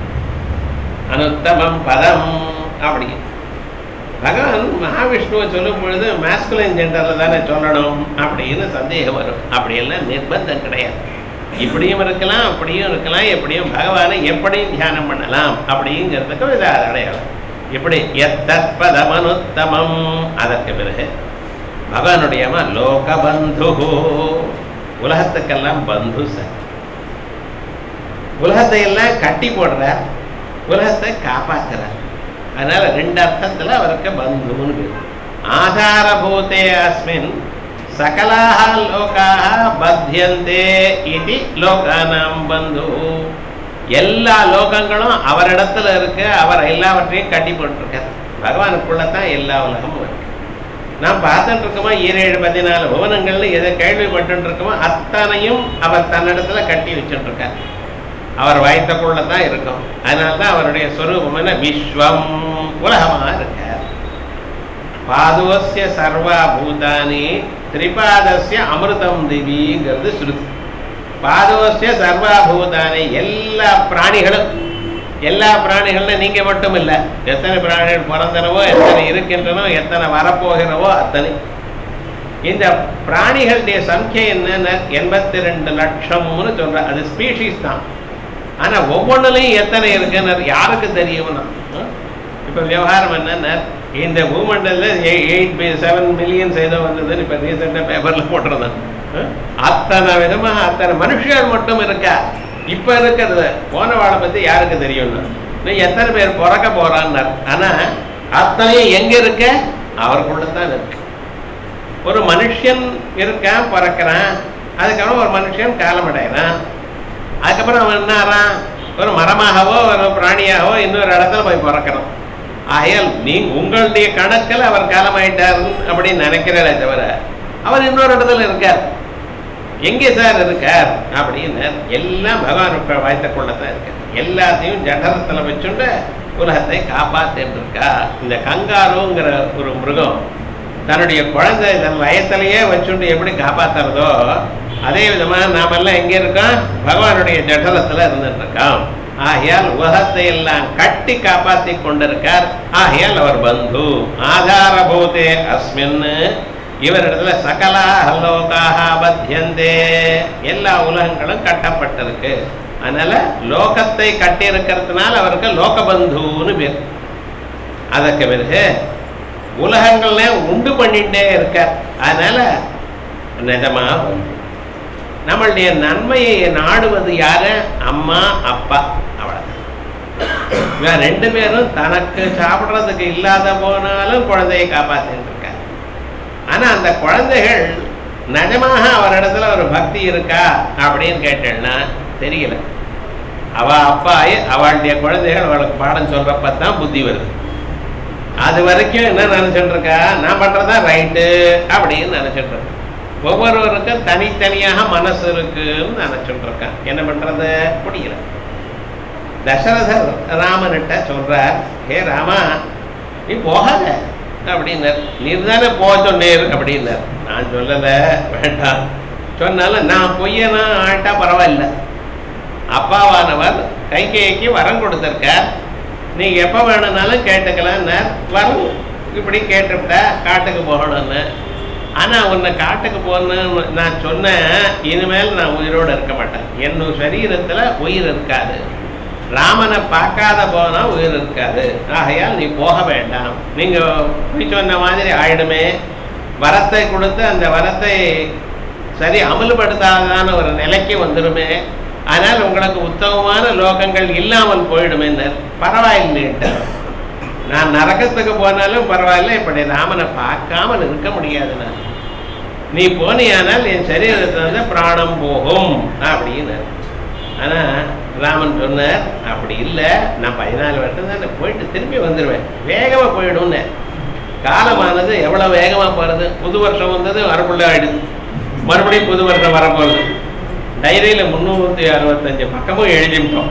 அனுத்தமம் பதம் அப்படி. பகவான் மகாவிஷ்ணுவை சொல்லும் பொழுது மாஸ்குலைன் ஜெண்டர்ல தானே சொல்லணும் அப்படின்னு சந்தேகம் வரும். அப்படியெல்லாம் நிர்பந்தம் கிடையாது. இப்படியும் இருக்கலாம், அப்படியும் இருக்கலாம், எப்படியும் பகவானை எப்படியும் தியானம் பண்ணலாம் அப்படிங்கிறதுக்கு இது அடையாளம். இப்படி எத்தத் பதமனுத்தமம். அதற்கு பிறகு பகவானுடைய லோகபந்து, உலகத்துக்கெல்லாம் பந்து சார். உலகத்தை எல்லாம் கட்டி போடுறார், உலகத்தை காப்பாற்றுறார். அதனால ரெண்டு அர்த்தத்துல அவருக்கு பந்துன்னு பேர். ஆதாரபூதே அஸ்மின் சகலாஹ லோகாஹ பத்யந்தே இதி லோகானாம் பந்து. எல்லா லோகங்களும் அவரிடத்துல இருக்கு, அவர் எல்லாவற்றையும் கட்டி போட்டுருக்கார். பகவானுக்குள்ளதான் எல்லா உலகமும் இருக்கு. நாம் பார்த்துட்டு இருக்கோமா, ஈரேழு பதினாலு புவனங்கள்னு எதை கேள்விப்பட்டு இருக்கோமோ அத்தனையும் அவர் தன்னிடத்துல கட்டி வச்சுட்டு இருக்கார். அவர் வயத்துக்குள்ளதான் இருக்கும். அதனால்தான் அவருடைய ஸ்வரூபம் என்ன, விஸ்வம் உலகமா இருக்கார். பாதுவஸ்ய சர்வா பூதானி திரிபாதஸ்ய அமிர்தம் திவிங்கிறது ஸ்ருதி. பாதுவஸ்ய சர்வா பூதானி, எல்லா பிராணிகளும், எல்லா பிராணிகள்ல நீங்க மட்டும் இல்லை, எத்தனை பிராணிகள் பிறந்தனவோ, எத்தனை இருக்கின்றனோ, எத்தனை வரப்போகிறவோ அத்தனை. இந்த பிராணிகளுடைய சங்கியை என்னன்னா எண்பத்தி ரெண்டு லட்சம்னு சொல்ற. அது ஸ்பீஷீஸ் தான். ஆனா ஒவ்வொன்றுலையும் எத்தனை இருக்குன்னு யாருக்கு தெரியும்னா இப்ப விவகாரம் என்னன்னா இந்த பூமண்டல எயிட் செவன் மில்லியன்ஸ் ஏதோ வந்ததுன்னு இப்ப ரீசெண்டா பேப்பர்ல போட்டிருந்தான். அத்தனை விதமா அத்தனை மனுஷர்கள் மட்டும் இருக்கா. இப்ப இருக்கிறது போன வாழை பத்தி யாருக்கு தெரியும்னா நீ எத்தனை பேர் பிறக்க போறான்னு. ஆனா அத்தனையும் எங்க இருக்க அவருக்குள்ளதான் இருக்கு. ஒரு மனுஷன் இருக்கான் பிறக்கிறான், அதுக்கப்புறம் ஒரு மனுஷன் காலம் அடைகிறான், அதுக்கப்புறம் அவன் என்னாரான் ஒரு மரமாகவோ ஒரு பிராணியாகவோ இன்னொரு இடத்துல போய் பிறக்கணும். ஆகையால் நீ உங்களுடைய கணக்கில் அவர் காலமாயிட்டார் அப்படின்னு நினைக்கிறதே தவிர அவர் இன்னொரு இடத்துல இருக்கார். எங்கே சார் இருக்கார் அப்படின்னு எல்லாம் பகவான் வாய்த்த கொள்ளத்தான் இருக்கார். எல்லாத்தையும் ஜடரத்தில் வச்சுட்டு உலகத்தை காப்பாற்றிட்டு இருக்கா. இந்த கங்காருங்கிற ஒரு மிருகம் தன்னுடைய குழந்தை தன் வயத்திலேயே வச்சுட்டு எப்படி காப்பாத்துறதோ அதே விதமா நாமெல்லாம் எங்கே இருக்கோம் பகவானுடைய ஜடலத்துல இருந்துட்டு இருக்கோம். ஆகையால் உலகத்தை எல்லாம் கட்டி காப்பாற்றி கொண்டிருக்கார். ஆகையால் அவர் பந்து ஆதாரபூதே அஸ்மின் இவரிடத்துல சகலா லோகாக பத்தியந்தே எல்லா உலகங்களும் கட்டப்பட்டிருக்கு. அதனால லோகத்தை கட்டி இருக்கிறதுனால அவருக்கு லோகபந்துன்னு பேர். அதற்கு பிறகு உலகங்கள்ல உண்டு பண்ணிட்டே இருக்கார். அதனால நிஜமா நம்மளுடைய நன்மையை நாடுவது யாரு? அம்மா அப்பா. அவ்வளவுதான். ரெண்டு பேரும் தனக்கு சாப்பிட்றதுக்கு இல்லாத போனாலும் குழந்தையை காப்பாற்றிட்டு இருக்கார். ஆனா அந்த குழந்தைகள் நிஜமாக அவரிடத்துல ஒரு பக்தி இருக்கா அப்படின்னு கேட்டேன்னா தெரியல. அவ அப்பாயே அவளுடைய குழந்தைகள் அவளுக்கு பாடம் சொல்றப்பதான் புத்தி வருது. அது வரைக்கும் என்ன நினைச்சிட்டு இருக்கா நான் பண்றதா ரைட்டு அப்படின்னு நினைச்சிட்டு இருக்கேன். ஒவ்வொருவருக்கும் தனித்தனியாக மனசு இருக்குன்னு நினைச்சுட்டு இருக்கான். என்ன பண்றது முடியல. தசரதர் ராமன்கிட்ட சொல்றார், ஹே ராமா நீ போகாத அப்படின்னார். நீர் தானே போக சொன்னேர் அப்படின்னார். நான் சொல்லல வேண்டாம், சொன்னாலும் நான் பொய்யனா ஆட்டா பரவாயில்ல. அப்பாவானவர் கைகேயிக்கு வரம் கொடுத்திருக்கார், நீங்க எப்ப வேணும்னாலும் கேட்டுக்கலான்னு வரும். இப்படி கேட்டுவிட்டா காட்டுக்கு போகணும்னு. ஆனா உன்னை காட்டுக்கு போகணும்னு நான் சொன்னேன், இனிமேல் நான் உயிரோடு இருக்க மாட்டேன். என்னுடைய சரீரத்துல உயிர் இருக்காது. ராமனை பார்க்காத போனா உயிர் இருக்காது. ஆகையால் நீ போக வேண்டாம். நீங்க சொன்ன மாதிரி ஆயிடுமே, வரத்தை கொடுத்து அந்த வரத்தை சரி அமல்படுத்தாதான ஒரு நிலைக்கு வந்துடுமே. ஆனால் உங்களுக்கு உத்தமமான லோகங்கள் இல்லாமல் போயிடுமே. பரவாயில்லைன்ட்டு நான் நரகத்துக்கு போனாலும் பரவாயில்ல, இப்படி ராமனை பார்க்காமல் இருக்க முடியாது. நான் நீ போனியானால் என் சரீரத்துல வந்து பிராணம் போகும் அப்படின்னு. ஆனா ராமன் சொன்னார், அப்படி இல்லை, நான் பதினாலு வருஷம் தான் போயிட்டு திரும்பி வந்துடுவேன், வேகமா போயிடும்னு. காலமானது எவ்வளவு வேகமா போறது. புது வருஷம் வந்தது வரக்குள்ள ஆயிடுது, மறுபடியும் புது வருஷம் வரப்போகுது. டைரியில முன்னூத்தி அறுபத்தஞ்சு பக்கமும் எழுதிட்டோம்.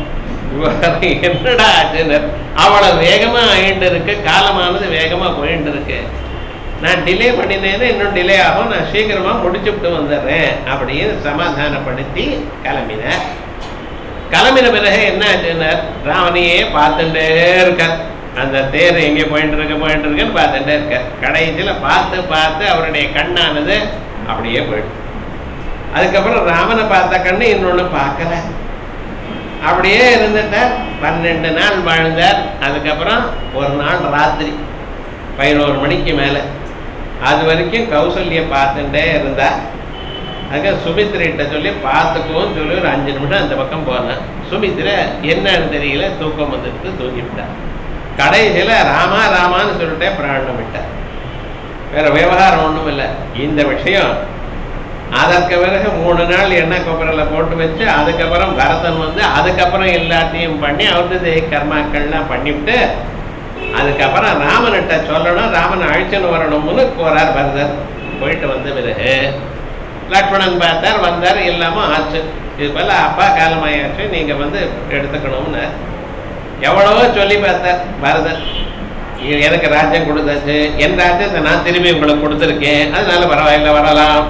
என்னடா ஆச்சுன்னு அவ்வளவு வேகமா ஆயிட்டு இருக்கு. காலமானது வேகமா போயிட்டு இருக்கு. நான் டிலே பண்ணினேன்னு இன்னும் டிலே ஆகும், நான் சீக்கிரமா முடிச்சுட்டு வந்துடுறேன் அப்படின்னு சமாதானப்படுத்தி கிளம்பினேன். கிளம்பின பிறகு என்ன ஆச்சுன்னார், ராவணையே பார்த்துட்டே இருக்க. அந்த தேர் எங்கே போயிட்டு இருக்க போயிட்டு இருக்குன்னு பார்த்துட்டே இருக்க. கடைசியில பார்த்து பார்த்து அவருடைய கண்ணானது அப்படியே போயிடுச்சு. அதுக்கப்புறம் ராமனை பார்த்த கண்ணு இன்னொன்னு பார்க்கல, அப்படியே இருந்துட்டார். பன்னெண்டு நாள் வாழ்ந்தார். அதுக்கப்புறம் ஒரு நாள் ராத்திரி பதினோரு மணிக்கு மேல அது வரைக்கும் கௌசல்ய பார்த்துட்டே இருந்தார். அதுக்கு சுமித்திரிட்ட சொல்லி பார்த்துக்குவோன்னு சொல்லி ஒரு அஞ்சு நிமிஷம் அந்த பக்கம் போனேன். சுமித்திரை என்னன்னு தெரியல, தூக்கம் வந்துட்டு தூங்கிவிட்டார். கடைசியில ராமா ராமான்னு சொல்லிட்டே பிராணம் விட்டார். வேற விவகாரம் ஒண்ணும் இல்லை. இந்த விஷயம் அதற்கு பிறகு மூணு நாள் எண்ணெய் கொப்பரையில போட்டு வச்சு அதுக்கப்புறம் பரதன் வந்து அதுக்கப்புறம் எல்லாத்தையும் பண்ணி அவருடைய கர்மாக்கள்லாம் பண்ணிவிட்டு அதுக்கப்புறம் ராமன்கிட்ட சொல்லணும், ராமன் அழிச்சுன்னு வரணும்னு போறார் பரதர். போயிட்டு வந்த பிறகு லக்ஷ்மணன் பார்த்தார், வந்தார், எல்லாமும் ஆச்சு. இது போல அப்பா காலமாயாச்சு, நீங்க வந்து எடுத்துக்கணும்னு எவ்வளவோ சொல்லி பார்த்தார் பரதன். எனக்கு ராஜ்யம் கொடுத்தாச்சு, என் ராஜ்யத்தை நான் திரும்பி உங்களுக்கு கொடுத்துருக்கேன், அதனால பரவாயில்ல வரலாம்.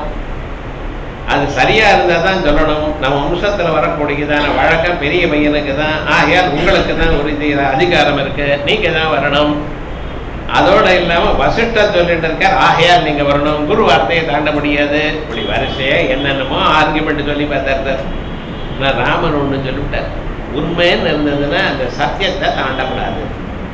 அது சரியா இருந்தா தான் சொல்லணும். நம்ம வம்சத்துல வரக்கூடியதான வழக்கம் பெரிய பையனுக்கு தான், ஆகையால் உங்களுக்கு தான் உறுதி அதிகாரம் இருக்கு, நீங்க தான் வரணும். அதோட இல்லாம வசிஷ்டர் சொல்லிட்டு இருக்கார், ஆகையால் நீங்க வரணும், குரு வார்த்தையை தாண்ட முடியாது. இப்படி வரிசையா என்னென்னமோ ஆர்குமெண்ட் சொல்லி பார்த்தார். நான் ராமன் ஒண்ணு சொல்லிவிட்டார், உண்மைன்னு இருந்ததுன்னா அந்த சத்தியத்தை தாண்டக்கூடாது.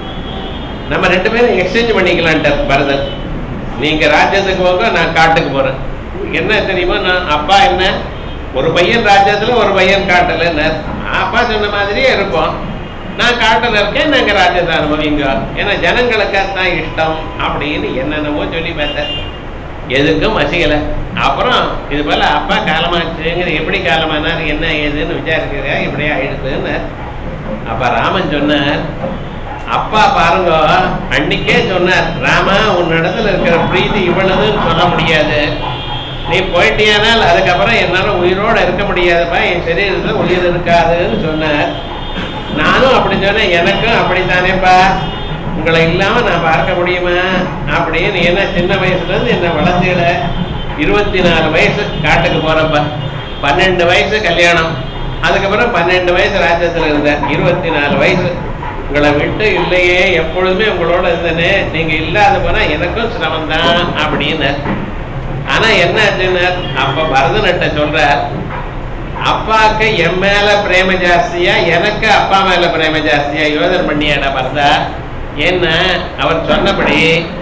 நம்ம ரெண்டு பேரும் எக்ஸ்சேஞ்ச் பண்ணிக்கலான்ட்டார் பரதன். நீங்க ராஜ்யத்துக்கு போக, நான் காட்டுக்கு போறேன். என்ன தெரியுமா, நான் அப்பா என்ன ஒரு பையன் ராஜ்யத்துல ஒரு பையன் காட்டுல, அப்பா சொன்ன மாதிரியே இருப்போம். நான் காட்டுல இருக்கேன், நாங்க ராஜ்யத்தை அனுபவிங்க, ஏன்னா ஜனங்களுக்கு தான் இஷ்டம் அப்படின்னு என்னென்னமோ சொல்லி பார்த்தேன். எதுக்கும் வசிக்கலை. அப்புறம் இது போல அப்பா காலமாச்சுங்கிற, எப்படி காலமானார் என்ன ஏதுன்னு விசாரிக்கிற, இப்படியே ஆயிடுதுன்னு. அப்ப ராமன் சொன்னார், அப்பா பாருங்க அன்னைக்கே சொன்னார், ராமா உன் இடத்துல இருக்கிற பிரீதி இவ்வளவுன்னு சொல்ல முடியாது, நீ போயிட்டியானால் அதுக்கப்புறம் என்னால உயிரோட இருக்க முடியாதுப்பா, என் சரீரத்துல உயிர் இருக்காதுன்னு சொன்னார். நானும் அப்படி சொன்னேன், எனக்கும் அப்படித்தானேப்பா, உங்களை இல்லாம நான் பார்க்க முடியுமா அப்படின்னு. என்ன சின்ன வயசுல இருந்து என்ன வளர்ச்சியில இருபத்தி நாலு வயசு காட்டுக்கு போறப்ப, பன்னெண்டு வயசு கல்யாணம், அதுக்கப்புறம் பன்னெண்டு வயசு ராஜ்யத்துல இருந்தேன், இருபத்தி நாலு வயசு உங்களை விட்டு இல்லையே, எப்பொழுதுமே உங்களோட இருந்தேனே, நீங்க இல்லாத போனா எனக்கும் சிரமம் தான் அப்படின்னு. ஆனா என்ன ஆச்சுன்னு அப்ப பரதன்கிட்ட சொல்றார், அப்பாவுக்கு என் மேல பிரேம ஜாஸ்தியா, எனக்கு அப்பா மேல பிரேம ஜாஸ்தியா யோசனை பண்ணியாடா பரதா. ஏன்னா அவர் சொன்னபடி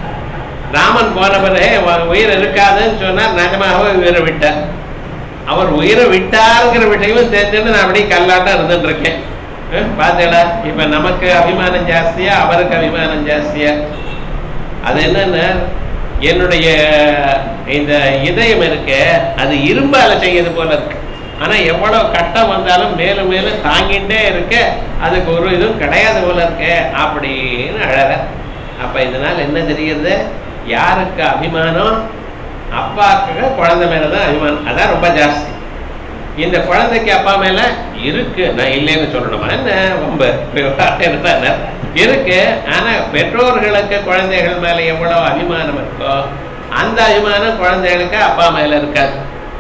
ராமன் போனவரே உயிர் இருக்காதுன்னு சொன்னார், நிஜமாகவே உயிரை விட்டார். அவர் உயிரை விட்டாருங்கிற விஷயமும் தெரிஞ்சுன்னு நான் அப்படியே கல்லாட்டம் இருந்துட்டு இருக்கேன். பார்த்தேடா, இப்ப நமக்கு அபிமானம் ஜாஸ்தியா, அவருக்கு அபிமானம் ஜாஸ்தியா? அது என்னன்னா, என்னுடைய இந்த இதயம் இருக்கு, அது இரும்பால செய்யறது போல இருக்கு. ஆனா எவ்வளவு கட்டம் வந்தாலும் மேலும் மேலும் தாங்கிட்டே இருக்க, அதுக்கு ஒரு இதுவும் கிடையாது போல இருக்கு அப்படின்னு அழற. அப்ப இதனால என்ன தெரியுது, யாருக்கு அபிமானம், அப்பாவுக்கு குழந்தை மேலதான் அபிமானம், அதான் ரொம்ப ஜாஸ்தி. இந்த குழந்தைக்கு அப்பா மேல இருக்கு, நான் இல்லைன்னு சொல்லணுமா என்ன, ரொம்ப இருக்கு. ஆனா பெற்றோர்களுக்கு குழந்தைகள் மேல எவ்வளவு அபிமானம் இருக்கோ, அந்த அபிமானம் குழந்தைகளுக்கு அப்பா மேல இருக்காது.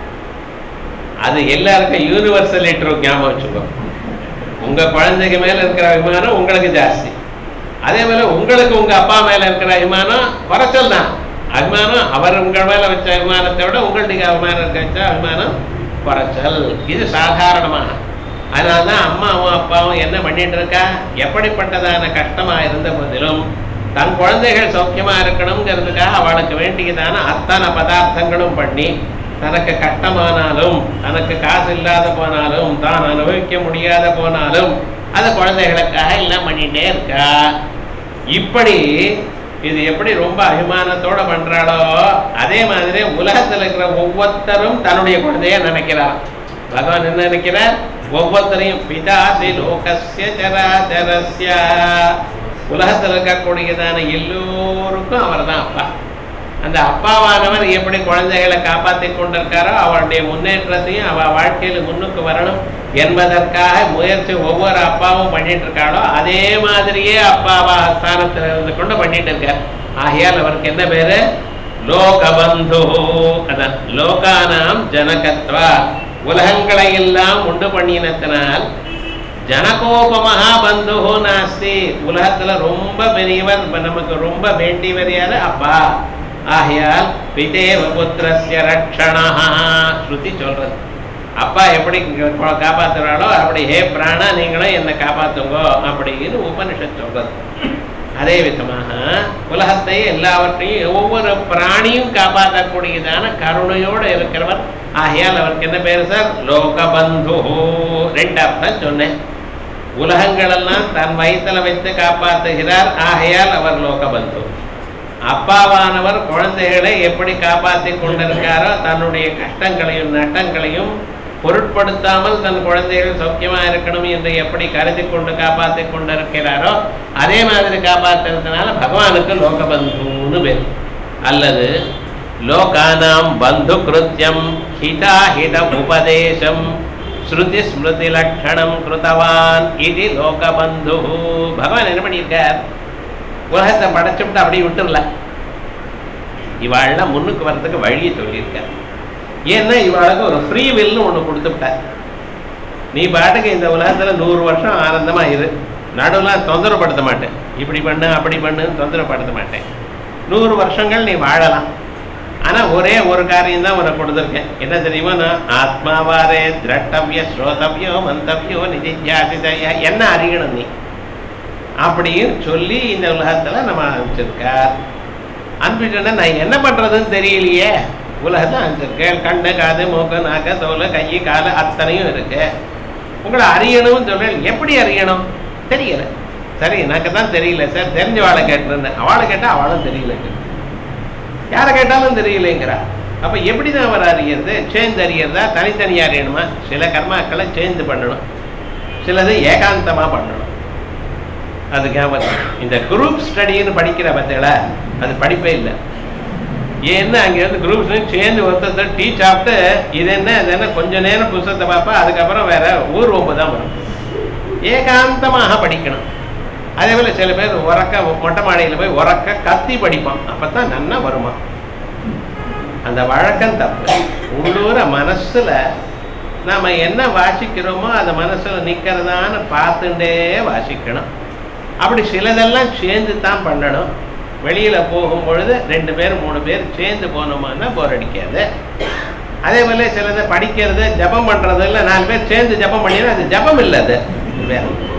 அது எல்லாருக்கும் யூனிவர்சல் ஞாபகம் வச்சுக்கோ. உங்க குழந்தைக்கு மேல இருக்கிற அபிமானம் உங்களுக்கு ஜாஸ்தி, அதே மேல உங்களுக்கு உங்க அப்பா மேல இருக்கிற அபிமானம் குறைச்சல் தான். அபிமானம் அவர் உங்கள் மேல வச்ச அபிமானத்தை விட உங்கள்கிட்ட அபிமானம் வச்ச அபிமானம் குறைச்சல். இது சாதாரணமாக. அதனால்தான் அம்மாவும் அப்பாவும் என்ன பண்ணிட்டு இருக்கா, எப்படிப்பட்டதான கஷ்டமா இருந்த போதிலும் தன் குழந்தைகள் சௌக்கியமா இருக்கணுங்கிறதுக்காக அவளுக்கு வேண்டியதான அத்தனை பதார்த்தங்களும் பண்ணி, தனக்கு கஷ்டமானாலும் தனக்கு காசு இல்லாத போனாலும் தான் அனுபவிக்க முடியாத போனாலும் அது குழந்தைகளுக்காக எல்லாம் பண்ணிட்டே இருக்கா. இப்படி இது எப்படி ரொம்ப அபிமானத்தோட பண்றாளோ, அதே மாதிரி உலகத்தில் இருக்கிற ஒவ்வொருத்தரும் தன்னுடைய குழந்தைய நினைக்கிறார். பகவான் என்ன நினைக்கிறார், ஒவ்வொருத்தரையும் பிதாசி லோகஸ்ய சராசரஸ்ய, உலகத்தில் இருக்கக்கூடியதான எல்லோருக்கும் அவர் தான் அப்பா. அந்த அப்பாவானவர் எப்படி குழந்தைகளை காப்பாற்றி கொண்டிருக்காரோ, அவருடைய முன்னேற்றத்தையும் அவ வாழ்க்கையில முன்னுக்கு வரணும் என்பதற்காக முயற்சி ஒவ்வொரு அப்பாவும் பண்ணிட்டு இருக்காளோ, அதே மாதிரியே அப்பாவா ஸ்தானத்தில் இருந்து கொண்டு பண்ணிட்டு இருக்கார். ஆகையால் அவருக்கு என்ன பேரு, லோகபந்து. அதான் லோகானாம் ஜனகத்வா, உலகங்களை எல்லாம் உண்டு பண்ணினத்தினால் ஜனகோபமஹா பந்து நாஸ்தி, உலகத்துல ரொம்ப பெரியவர், நமக்கு ரொம்ப வேண்டியவர் யாரு, அப்பா. ஆகையால் பிதேவ புத்திரஸ்ய ரக்ஷணஹ, ஸ்ருதி சொல்றது. அப்பா எப்படி காப்பாத்துறாளோ அப்படி, ஹே பிராணா நீங்களும் என்னை காப்பாத்துங்கோ அப்படின்னு உபனிஷத் சொல்றது. அதே விதமாக உலகத்தை எல்லாவற்றையும் ஒவ்வொரு பிராணியும் காப்பாற்றக்கூடியதான கருணையோடு இருக்கிறவர். ஆகையால் அவருக்கு என்ன பேரு சார், லோகபந்து. ரெண்டு அர்த்தம் சொன்னேன். உலகங்களெல்லாம் தன் வயிற்றுல வைத்து காப்பாற்றுகிறார், ஆகையால் அவர் லோகபந்து. அப்பாவானவர் குழந்தைகளை எப்படி காப்பாற்றி கொண்டிருக்காரோ, தன்னுடைய கஷ்டங்களையும் நட்டங்களையும் பொருட்படுத்தாமல் தன் குழந்தைகள் சௌக்கியமா இருக்கணும் என்று எப்படி கருதி கொண்டு காப்பாற்றி கொண்டிருக்கிறாரோ, அதே மாதிரி காப்பாற்றுறதுனால பகவானுக்கு லோகபந்துன்னு பேர். அல்லது லோகானாம் பந்து கிருத்தியம் ஹிதாஹித உபதேசம் ஸ்ருதி ஸ்மிருதி லட்சணம் கிருத்தவான் இது லோகபந்து. பகவான் என்ன பண்ணியிருக்கார், உலகத்தை படைச்சுட்டு அப்படியே விட்டுடல, இவாள்லாம் முன்னுக்கு வர்றதுக்கு வழியை சொல்லியிருக்கார். ஏன்னா இவாளுக்கு ஒரு ஃப்ரீ வில்னு ஒன்று கொடுத்துட்டார். நீ பாட்டுக்கு இந்த உலகத்துல நூறு வருஷம் ஆனந்தமா இரு, நடுவில் தொந்தரப்படுத்த மாட்டேன், இப்படி பண்ணு அப்படி பண்ணுன்னு தொந்தரப்படுத்த மாட்டேன், நூறு வருஷங்கள் நீ வாழலாம். ஆனா ஒரே ஒரு காரியம் தான் உனக்கு கொடுத்துருக்கேன். என்ன தெரியுமா? நான் ஆத்மாவாரே திரட்டவிய ஸ்ரோதவியோ மந்தவியோ நிதித்தியாசிதையா என்ன அறியணும் நீ அப்படின்னு சொல்லி இந்த உலகத்துல நம்ம அனுப்பிச்சிருக்கார். அனுப்பிட்டோன்னா நான் என்ன பண்றதுன்னு தெரியலையே. உலகத்தை அனுப்பிச்சிருக்கேன். கண்ணு காது மூக்கு நாக்கு தோல் கை காலு அத்தனையும் இருக்கு. உங்களை அறியணும்னு சொல்றேன். எப்படி அறியணும்? தெரியல. சரி எனக்கு தான் தெரியல சார், தெரிஞ்சவாளை கேட்டுருந்தேன். அவளை கேட்டா அவளும் தெரியல, யாரை கேட்டாலும் தெரியலைங்கிறா. அப்ப எப்படிதான் அவர் அறியறது? சேர்ந்து அறியறதா தனித்தனியா அறியணுமா? சில கர்மாக்களை சேர்ந்து பண்ணணும், சிலது ஏகாந்தமா பண்ணணும். அதுக்காக இந்த குரூப் ஸ்டடின்னு படிக்கிற பத்தில அது படிப்பே இல்லை. ஏன்னா அங்கே வந்து குரூப் சேர்ந்து ஒருத்தர் டீ சாப்பிட்டு இது என்ன இது என்ன கொஞ்ச நேரம் புத்தகத்தை பார்ப்பா, அதுக்கப்புறம் வேற ஊர் ஒம்பு தான் வரும். ஏகாந்தமாக படிக்கணும். அதே போல சில பேர் உறக்க மொட்டை மாடியில் போய் உறக்க கத்தி படிப்பான், அப்பதான் நன்னா வருமா. அந்த வழக்கம் தப்பு. உள்ளூர மனசுல நாம என்ன வாசிக்கிறோமோ அந்த மனசுல நிக்கிறதான்னு பார்த்துட்டே வாசிக்கணும். அப்படி சிலதெல்லாம் சேர்ந்து தான் பண்ணணும். வெளியில போகும் பொழுது ரெண்டு பேர் மூணு பேர் சேர்ந்து போனோம்னா போர் அடிக்காது. அதே போல சிலதை படிக்கிறது ஜபம் பண்றது இல்லை, நாலு பேர் சேர்ந்து ஜபம் பண்ணினா அது ஜபம் இல்லை, அது வேற.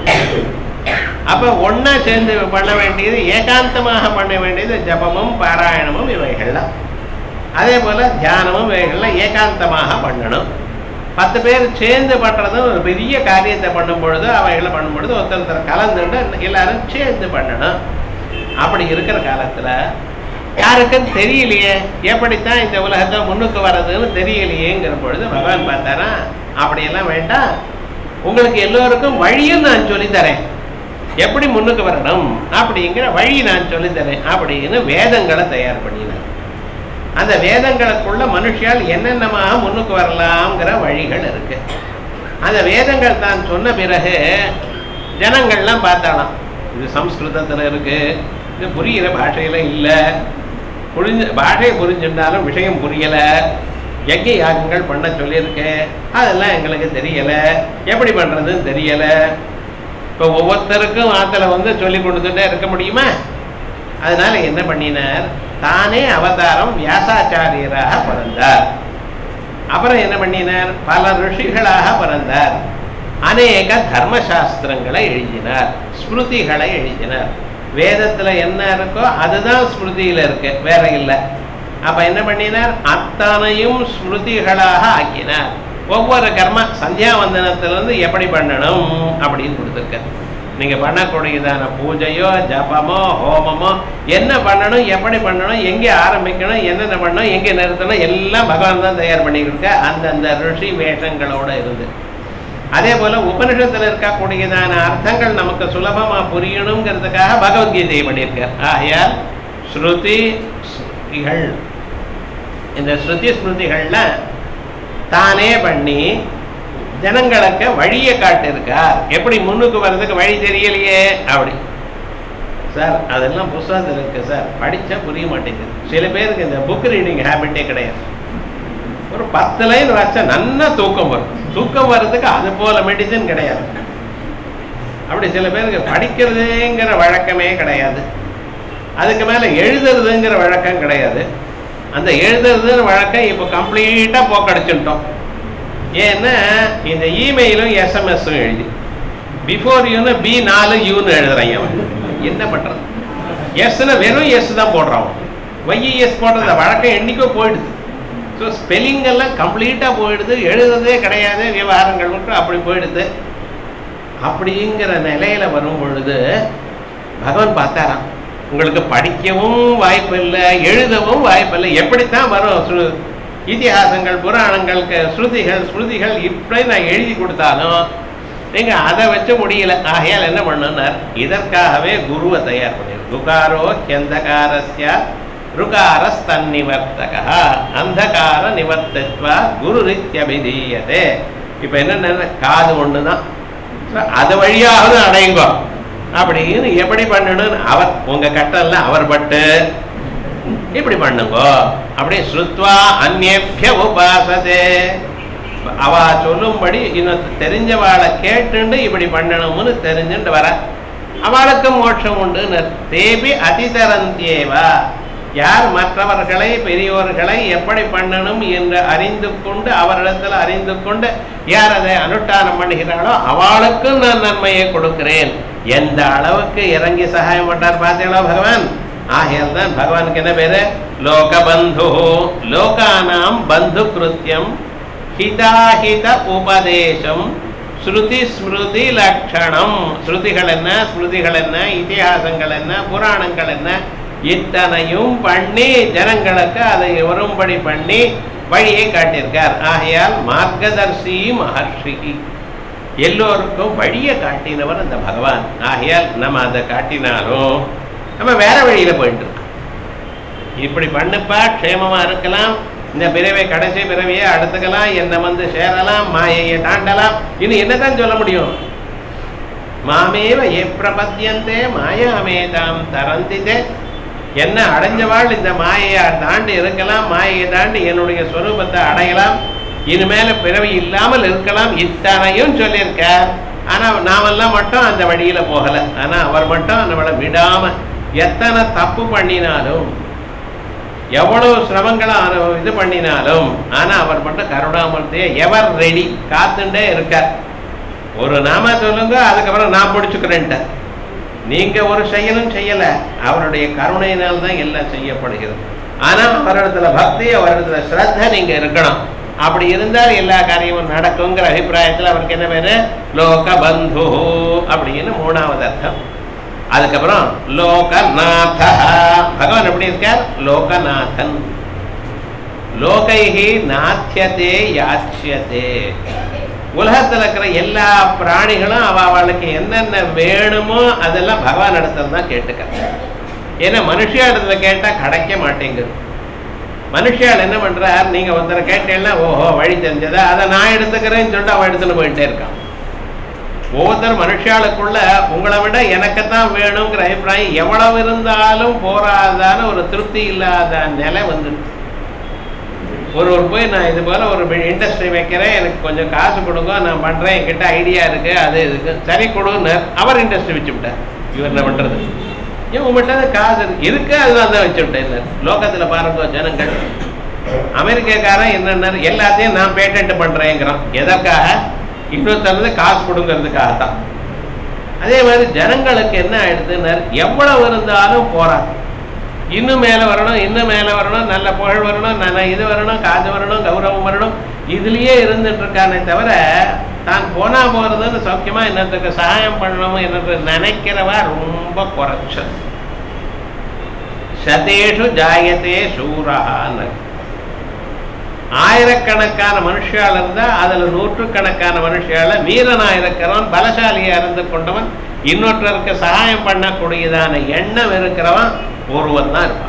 அப்ப ஒன்னா சேர்ந்து பண்ண வேண்டியது, ஏகாந்தமாக பண்ண வேண்டியது ஜபமும் பாராயணமும் இவைகள்லாம். அதே போல தியானமும் இவைகள்லாம் ஏகாந்தமாக பண்ணணும். பத்து பேர் சேர்ந்து பண்றதும் ஒரு பெரிய காரியத்தை பண்ணும் பொழுது அவைகளை பண்ணும் பொழுது ஒருத்தர் கலந்துட்டு எல்லாரும் சேர்ந்து பண்ணணும். அப்படி இருக்கிற காலத்துல யாருக்கும் தெரியலையே எப்படித்தான் இந்த உலகத்தை முன்னுக்கு வர்றதுன்னு தெரியலையேங்கிற பொழுது பகவான் பார்த்தாரா, அப்படியெல்லாம் வேண்டாம், உங்களுக்கு எல்லோருக்கும் வழியும் நான் சொல்லித்தரேன், எப்படி முன்னுக்கு வரணும் அப்படிங்கிற வழி நான் சொல்லித்தரேன் அப்படின்னு வேதங்களை தயார் பண்ணினார். அந்த வேதங்களுக்குள்ள மனுஷியால் என்னென்னமாக முன்னுக்கு வரலாம்ங்கிற வழிகள் இருக்கு. அந்த வேதங்கள் தான் சொன்ன பிறகு ஜனங்கள்லாம் பார்த்தாலாம், இது சம்ஸ்கிருதத்துல இருக்கு, இது புரிகிற பாஷையில இல்லை, புரிஞ்ச பாஷையை புரிஞ்சிருந்தாலும் விஷயம் புரியல, யஜ்ய யாகங்கள் பண்ண சொல்லியிருக்கேன், அதெல்லாம் எங்களுக்கு தெரியல, எப்படி பண்றதுன்னு தெரியல. இப்போ ஒவ்வொருத்தருக்கும் ஆத்துல வந்து சொல்லி கொடுத்துட்டே இருக்க முடியுமா? அதனால என்ன பண்ணினார், தானே அவதாரம் வியாசாச்சாரியராக பிறந்தார். அப்புறம் என்ன பண்ணினார், பல ரிஷிகளாக பிறந்தார். அநேக தர்மசாஸ்திரங்களை எழுதினார், ஸ்மிருதிகளை எழுதினார். வேதத்துல என்ன இருக்கோ அதுதான் ஸ்மிருதியில இருக்கு, வேற இல்லை. அப்ப என்ன பண்ணினார், அத்தனையும் ஸ்மிருதிகளாக ஆக்கினார். ஒவ்வொரு கர்ம சந்தியாவந்தனத்திலிருந்து எப்படி பண்ணணும் அப்படின்னு கொடுத்துருக்க. நீங்க பண்ணக்கூடியதான பூஜையோ ஜபமோ ஹோமமோ என்ன பண்ணணும், எப்படி பண்ணணும், எங்கே ஆரம்பிக்கணும், என்னென்ன பண்ணணும், எங்கே நிறுத்தணும், எல்லாம் பகவான் தான் தயார் பண்ணிக்கிருக்க அந்தந்த ரிஷி வேஷங்களோட இருந்து. அதே போல உபனிஷத்துல இருக்கக்கூடியதான அர்த்தங்கள் நமக்கு சுலபமா புரியணுங்கிறதுக்காக பகவத்கீதையை பண்ணியிருக்கார். ஆகையால் ஸ்ருதி ஸ்மிருதிகள், இந்த ஸ்ருதி ஸ்மிருதிகள்ல தானே பண்ணி ஜனங்களுக்கு வழியை காட்டிருக்கார். எப்படி முன்னுக்கு வர்றதுக்கு வழி தெரியலையே அப்படி சார், அதெல்லாம் புத்தகத்தில் இருக்கு சார், படிச்சா புரிய மாட்டேங்குது. சில பேருக்கு இந்த புக் ரீடிங் ஹேபிட்டே கிடையாது. ஒரு பத்து லைன் வாச்சா நல்லா தூக்கம் வரும். தூக்கம் வர்றதுக்கு அது போல மெடிசன் கிடையாது. அப்படி சில பேருக்கு படிக்கிறதுங்கிற வழக்கமே கிடையாது. அதுக்கு மேல எழுதுறதுங்கிற வழக்கம் கிடையாது. அந்த எழுதுறதுங்கிற வழக்கம் இப்போ கம்ப்ளீட்டா போக்கடிச்சுட்டோம். ஏன்னா இந்த இமெயிலும் எஸ்எம்எஸும் எழுதி பிஃபோர் யூன்னு பி நாலு யூன்னு எழுதுறாங்க. என்ன பண்றது? எஸ்ன்னு வெறும் எஸ் தான் போடுறான். ஒய்இஎஸ் போடுறது வழக்கம் என்னைக்கோ போயிடுது. ஸோ ஸ்பெல்லிங் எல்லாம் கம்ப்ளீட்டா போயிடுது, எழுதுறதே கிடையாது, விவகாரங்கள் மட்டும் அப்படி போயிடுது. அப்படிங்கிற நிலையில வரும் பொழுது பகவான் பார்த்தாராம், உங்களுக்கு படிக்கவும் வாய்ப்பு இல்லை, எழுதவும் வாய்ப்பு இல்லை, எப்படித்தான் வரும்? இதிகாசங்கள் புராணங்கள் ஸ்ருதிகள் ஸ்மிருதிகள் இப்படி நான் எழுதி கொடுத்தாலும் நீங்க அதை வச்ச முடியல. ஆகையால் என்ன பண்ணார், இதற்காகவே குருவை தயார் பண்ணிரு. ருகாரோ கெந்தகாரஸ்ய ருகாரஸ்தன்னிவர்த்தக அந்தகார நிவர்த்தத்வா குரு ரித்யபிதீயதே. இப்ப என்ன, காது ஒண்ணுதான், அது வழியாவது அடையுங்கோ அப்படின்னு எப்படி பண்ணணும், அவர் உங்க கட்டல்ல அவர் பட்டு இப்படி பண்ணுங்கோ அப்படி ஸ்ருத்வா அந்நேபிய உபாசதே. அவ சொல்லும்படி இன்னொரு தெரிஞ்சவாளை கேட்டுண்டு இப்படி பண்ணணும்னு தெரிஞ்சுட்டு வர அவளுக்கு மோட்சம் உண்டு. தேபி அதிதரந்தியேவா, யார் மற்றவர்களை பெரியோர்களை எப்படி பண்ணணும் என்று அறிந்து கொண்டு அவரிடத்தில் அறிந்து கொண்டு யார் அதை அனுஷ்டானம் பண்ணுகிறாளோ அவளுக்கும் நான் நன்மையை கொடுக்கிறேன். எந்த அளவுக்கு இறங்கி சகாயம் பண்றார் பார்த்தீங்களா பகவான். ஆகையால் தான் பகவானுக்கு என்ன பேரு? லோகபந்து. லோகானாம் பந்து கிருத்தியம் ஹிதாஹித உபதேசம் ஸ்ருதி ஸ்மிருதி லட்சணம். ஸ்ருதிகள் என்ன, ஸ்மிருதிகள் என்ன, இதிகாசங்கள் என்ன, புராணங்கள் என்ன, இத்தனையும் பண்ணி ஜனங்களுக்கு அதை வரும்படி பண்ணி வழியை காட்டியிருக்கார். ஆகையால் மார்கதர்சி மகர்ஷி, எல்லோருக்கும் வழியை காட்டினவர் அந்த பகவான். ஆகையால் நம்ம அதை காட்டினாலும் நம்ம வேற வழியில போயிட்டு இருக்கோம். இப்படி பண்ணுப்பா க்ஷேமமா இருக்கலாம், இந்த பிறவை கடைசி பிறவியை அடுத்துக்கலாம், என்னை வந்து சேரலாம், மாயையை தாண்டலாம், இன்னும் என்னதான் சொல்ல முடியும்? மாமேவ ஏ பிரபத்தியந்தே மாயாமேதாம் தரந்திதே. என்ன அடைஞ்சவாள் இந்த மாயையை தாண்டி இருக்கலாம், மாயையை தாண்டி என்னுடைய ஸ்வரூபத்தை அடையலாம், இனிமேல பிறவி இல்லாமல் இருக்கலாம், இத்தனையும் சொல்லியிருக்கார். ஆனா நாமெல்லாம் மட்டும் அந்த வழியில போகல. ஆனா அவர் மட்டும் நம்மளை விடாம எத்தனை தப்பு பண்ணினாலும் எவ்வளவு சிரமங்களை இது பண்ணினாலும் ஆனா அவர் மட்டும் கருணாமூர்த்தியே எவர் ரெடி காத்துட்டே இருக்கார். ஒரு நாம சொல்லுங்க, அதுக்கப்புறம் நான் முடிச்சுக்கிறேன்ட்ட. நீங்க ஒரு செயலும் செய்யல, அவருடைய கருணையினால் தான் எல்லாம் செய்யப்படுகிறது. ஆனா அவரிடத்துல பக்தி, அவரிடத்துல ஸ்ரத்த நீங்க இருக்கணும். அப்படி இருந்தால் எல்லா காரியமும் நடக்குங்கிற அபிப்பிராயத்தில் அவருக்கு என்ன பேரு? லோகபந்து அப்படின்னு மூணாவது அர்த்தம். அதுக்கப்புறம் லோகநாத. பகவான் எப்படி இருக்கார்? லோகநாதன். லோகைஹி நாத்தியதே யாச்சியதே. உலகத்தில் இருக்கிற எல்லா பிராணிகளும் அவ அவளுக்கு என்னென்ன வேணுமோ அதெல்லாம் பகவான் இடத்துல தான் கேட்டுக்க. ஏன்னா மனுஷ இடத்துல கேட்டா கிடைக்க மாட்டேங்குது. மனுஷால் என்ன பண்றார்? நீங்க ஒருத்தரை கேட்டீங்கன்னா ஓஹோ வழி தெரிஞ்சதா, அதை நான் எடுத்துக்கிறேன்னு சொல்லிட்டு அவன் எடுத்துன்னு போயிட்டே இருக்கான். ஒவ்வொருத்தர் மனுஷாளுக்குள்ள உங்களை விட எனக்குத்தான் வேணுங்கிற அபிப்பிராயம் எவ்வளவு இருந்தாலும் போராதான ஒரு திருப்தி இல்லாத நிலை வந்துடுச்சு. ஒரு ஒரு போய் நான் இது போல ஒரு இண்டஸ்ட்ரி வைக்கிறேன், எனக்கு கொஞ்சம் காசு கொடுங்க, நான் பண்றேன், என்கிட்ட ஐடியா இருக்கு, அது இருக்கு, சரி கொடுன்னு அவர் இண்டஸ்ட்ரி வச்சு விட்டார். இவர் என்ன பண்றது? ஏன் உங்கள்கிட்ட காசு இருக்கு, அதுதான் தான் வச்சு விட்டேன். லோகத்துல பாருங்க ஜனங்கள், அமெரிக்காக்காரன் என்னென்ன எல்லாத்தையும் நான் பேட்டன்ட் பண்றேங்கிறான். எதற்காக? இன்னொருத்தருந்து காசு கொடுங்கிறதுக்காகத்தான். அதே மாதிரி ஜனங்களுக்கு என்ன ஆயிடுதுன்னு எவ்வளவு இருந்தாலும் போறாங்க. இன்னும் மேல வரணும், இன்னும் மேல வரணும், நல்ல புகழ் வரணும், நல்ல இது வரணும், காசு வரணும், கௌரவம் வரணும், இதுலயே இருந்துட்டு இருக்கானே தவிர தான் போனா போறதுன்னு சௌக்கியமா என்னத்துக்கு சகாயம் பண்ணணும் என்று நினைக்கிறவா ரொம்ப குறைச்சல். சதேஷு ஜாயத்தே சூரஹான்னு. ஆயிரக்கணக்கான மனுஷால் இருந்தா அதுல நூற்றுக்கணக்கான மனுஷால வீரனா இருக்கிறவன், பலசாலியா இருந்து கொண்டவன், இன்னொருத்தருக்கு சகாயம் பண்ணக்கூடியதான எண்ணம் இருக்கிறவன் ஒருவன் தான் இருப்பான்.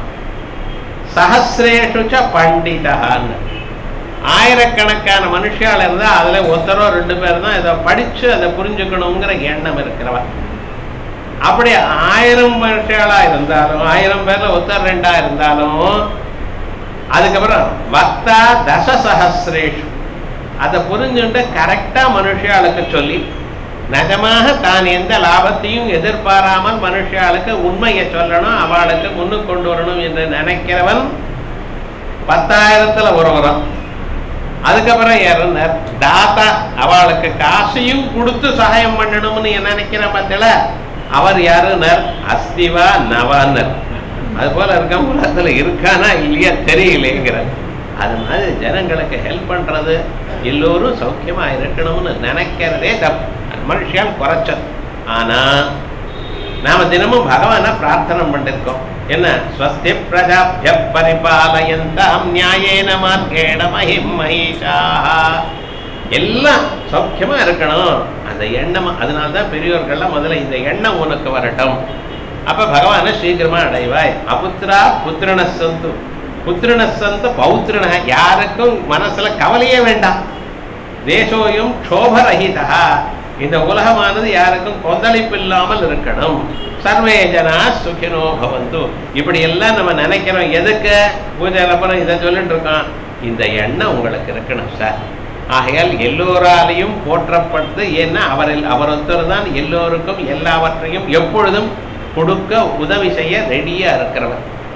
சஹசிரேஷுச்ச பண்டிதான்னு. ஆயிரக்கணக்கான மனுஷால் இருந்தா அதுல ஒருத்தரோ ரெண்டு பேர் தான் இதை படிச்சு அதை புரிஞ்சுக்கணுங்கிற எண்ணம் இருக்கிறவன். அப்படி ஆயிரம் மனுஷாலா இருந்தாலும், ஆயிரம் பேர்ல ஒருத்தர் ரெண்டா இருந்தாலும், அதுக்கப்புறம் வக்தா தசசஹசிரேஷு, அதை புரிஞ்சுட்டு கரெக்டா மனுஷாளுக்கு சொல்லி நிஜமாக தான் எந்த லாபத்தையும் எதிர்பாராமல் மனுஷாளுக்கு உண்மையை சொல்லணும், அவளுக்கு முன்னுக்கு கொண்டு வரணும் என்று நினைக்கிறவன் பத்தாயிரத்துல ஒருவரும். அதுக்கப்புறம் யாருன்னா தாத்தா, அவளுக்கு காசையும் கொடுத்து சகாயம் பண்ணணும்னு நினைக்கிற பத்தில அவர் யாருன்னர் அஸ்திவா நவான்னர். அது போல இருக்க உலகத்துல இருக்கானா இல்லையா தெரியலேங்கிற. அது மாதிரி ஜனங்களுக்கு ஹெல்ப் பண்றது, எல்லோரும் சௌக்கியமா இருக்கணும்னு நினைக்கிறதே தப்பு, மனுஷியால் குறைச்சல். ஆனா நாம தினமும் பகவான பிரார்த்தனை பண்ணிருக்கோம். என்ன? ஸ்வஸ்தி பிரஜாப்ய பரிபாலயந்தாம் நியாயேன மார்கேண மஹிம் மஹீஷாஹ. எல்லாம் சௌக்கியமா இருக்கணும் அந்த எண்ணம். அதனால்தான் பெரியோர்கள்லாம் முதல்ல இந்த எண்ணம் உனக்கு வரட்டும், அப்ப பகவான சீக்கிரமா அடைவாய். அபுத்ரா புத்திரன சந்து, புத்திரன சந்து பௌத்திரன. யாருக்கும் மனசுல கவலையே வேண்டாம். தேசோயும் க்ஷோபரஹிதா, இந்த உலகமானது யாருக்கும் கொந்தளிப்பு இல்லாமல் இருக்கணும். சர்வே ஜனா சுகினோ பவந்து. இப்படி எல்லாம் நம்ம நினைக்கிறோம். எதுக்கு? பூஜை அப்புறம் இதை சொல்லிட்டு இருக்கோம். இந்த எண்ணம் உங்களுக்கு இருக்கணும் சார். ஆகையால் எல்லோராலையும் போற்றப்பட்டு, ஏன்னா அவரில் அவர் ஒருத்தர் தான் எல்லோருக்கும் எல்லாவற்றையும் எப்பொழுதும் கொடுக்க உதவி செய்ய ரெடியா இருக்கிறவர்.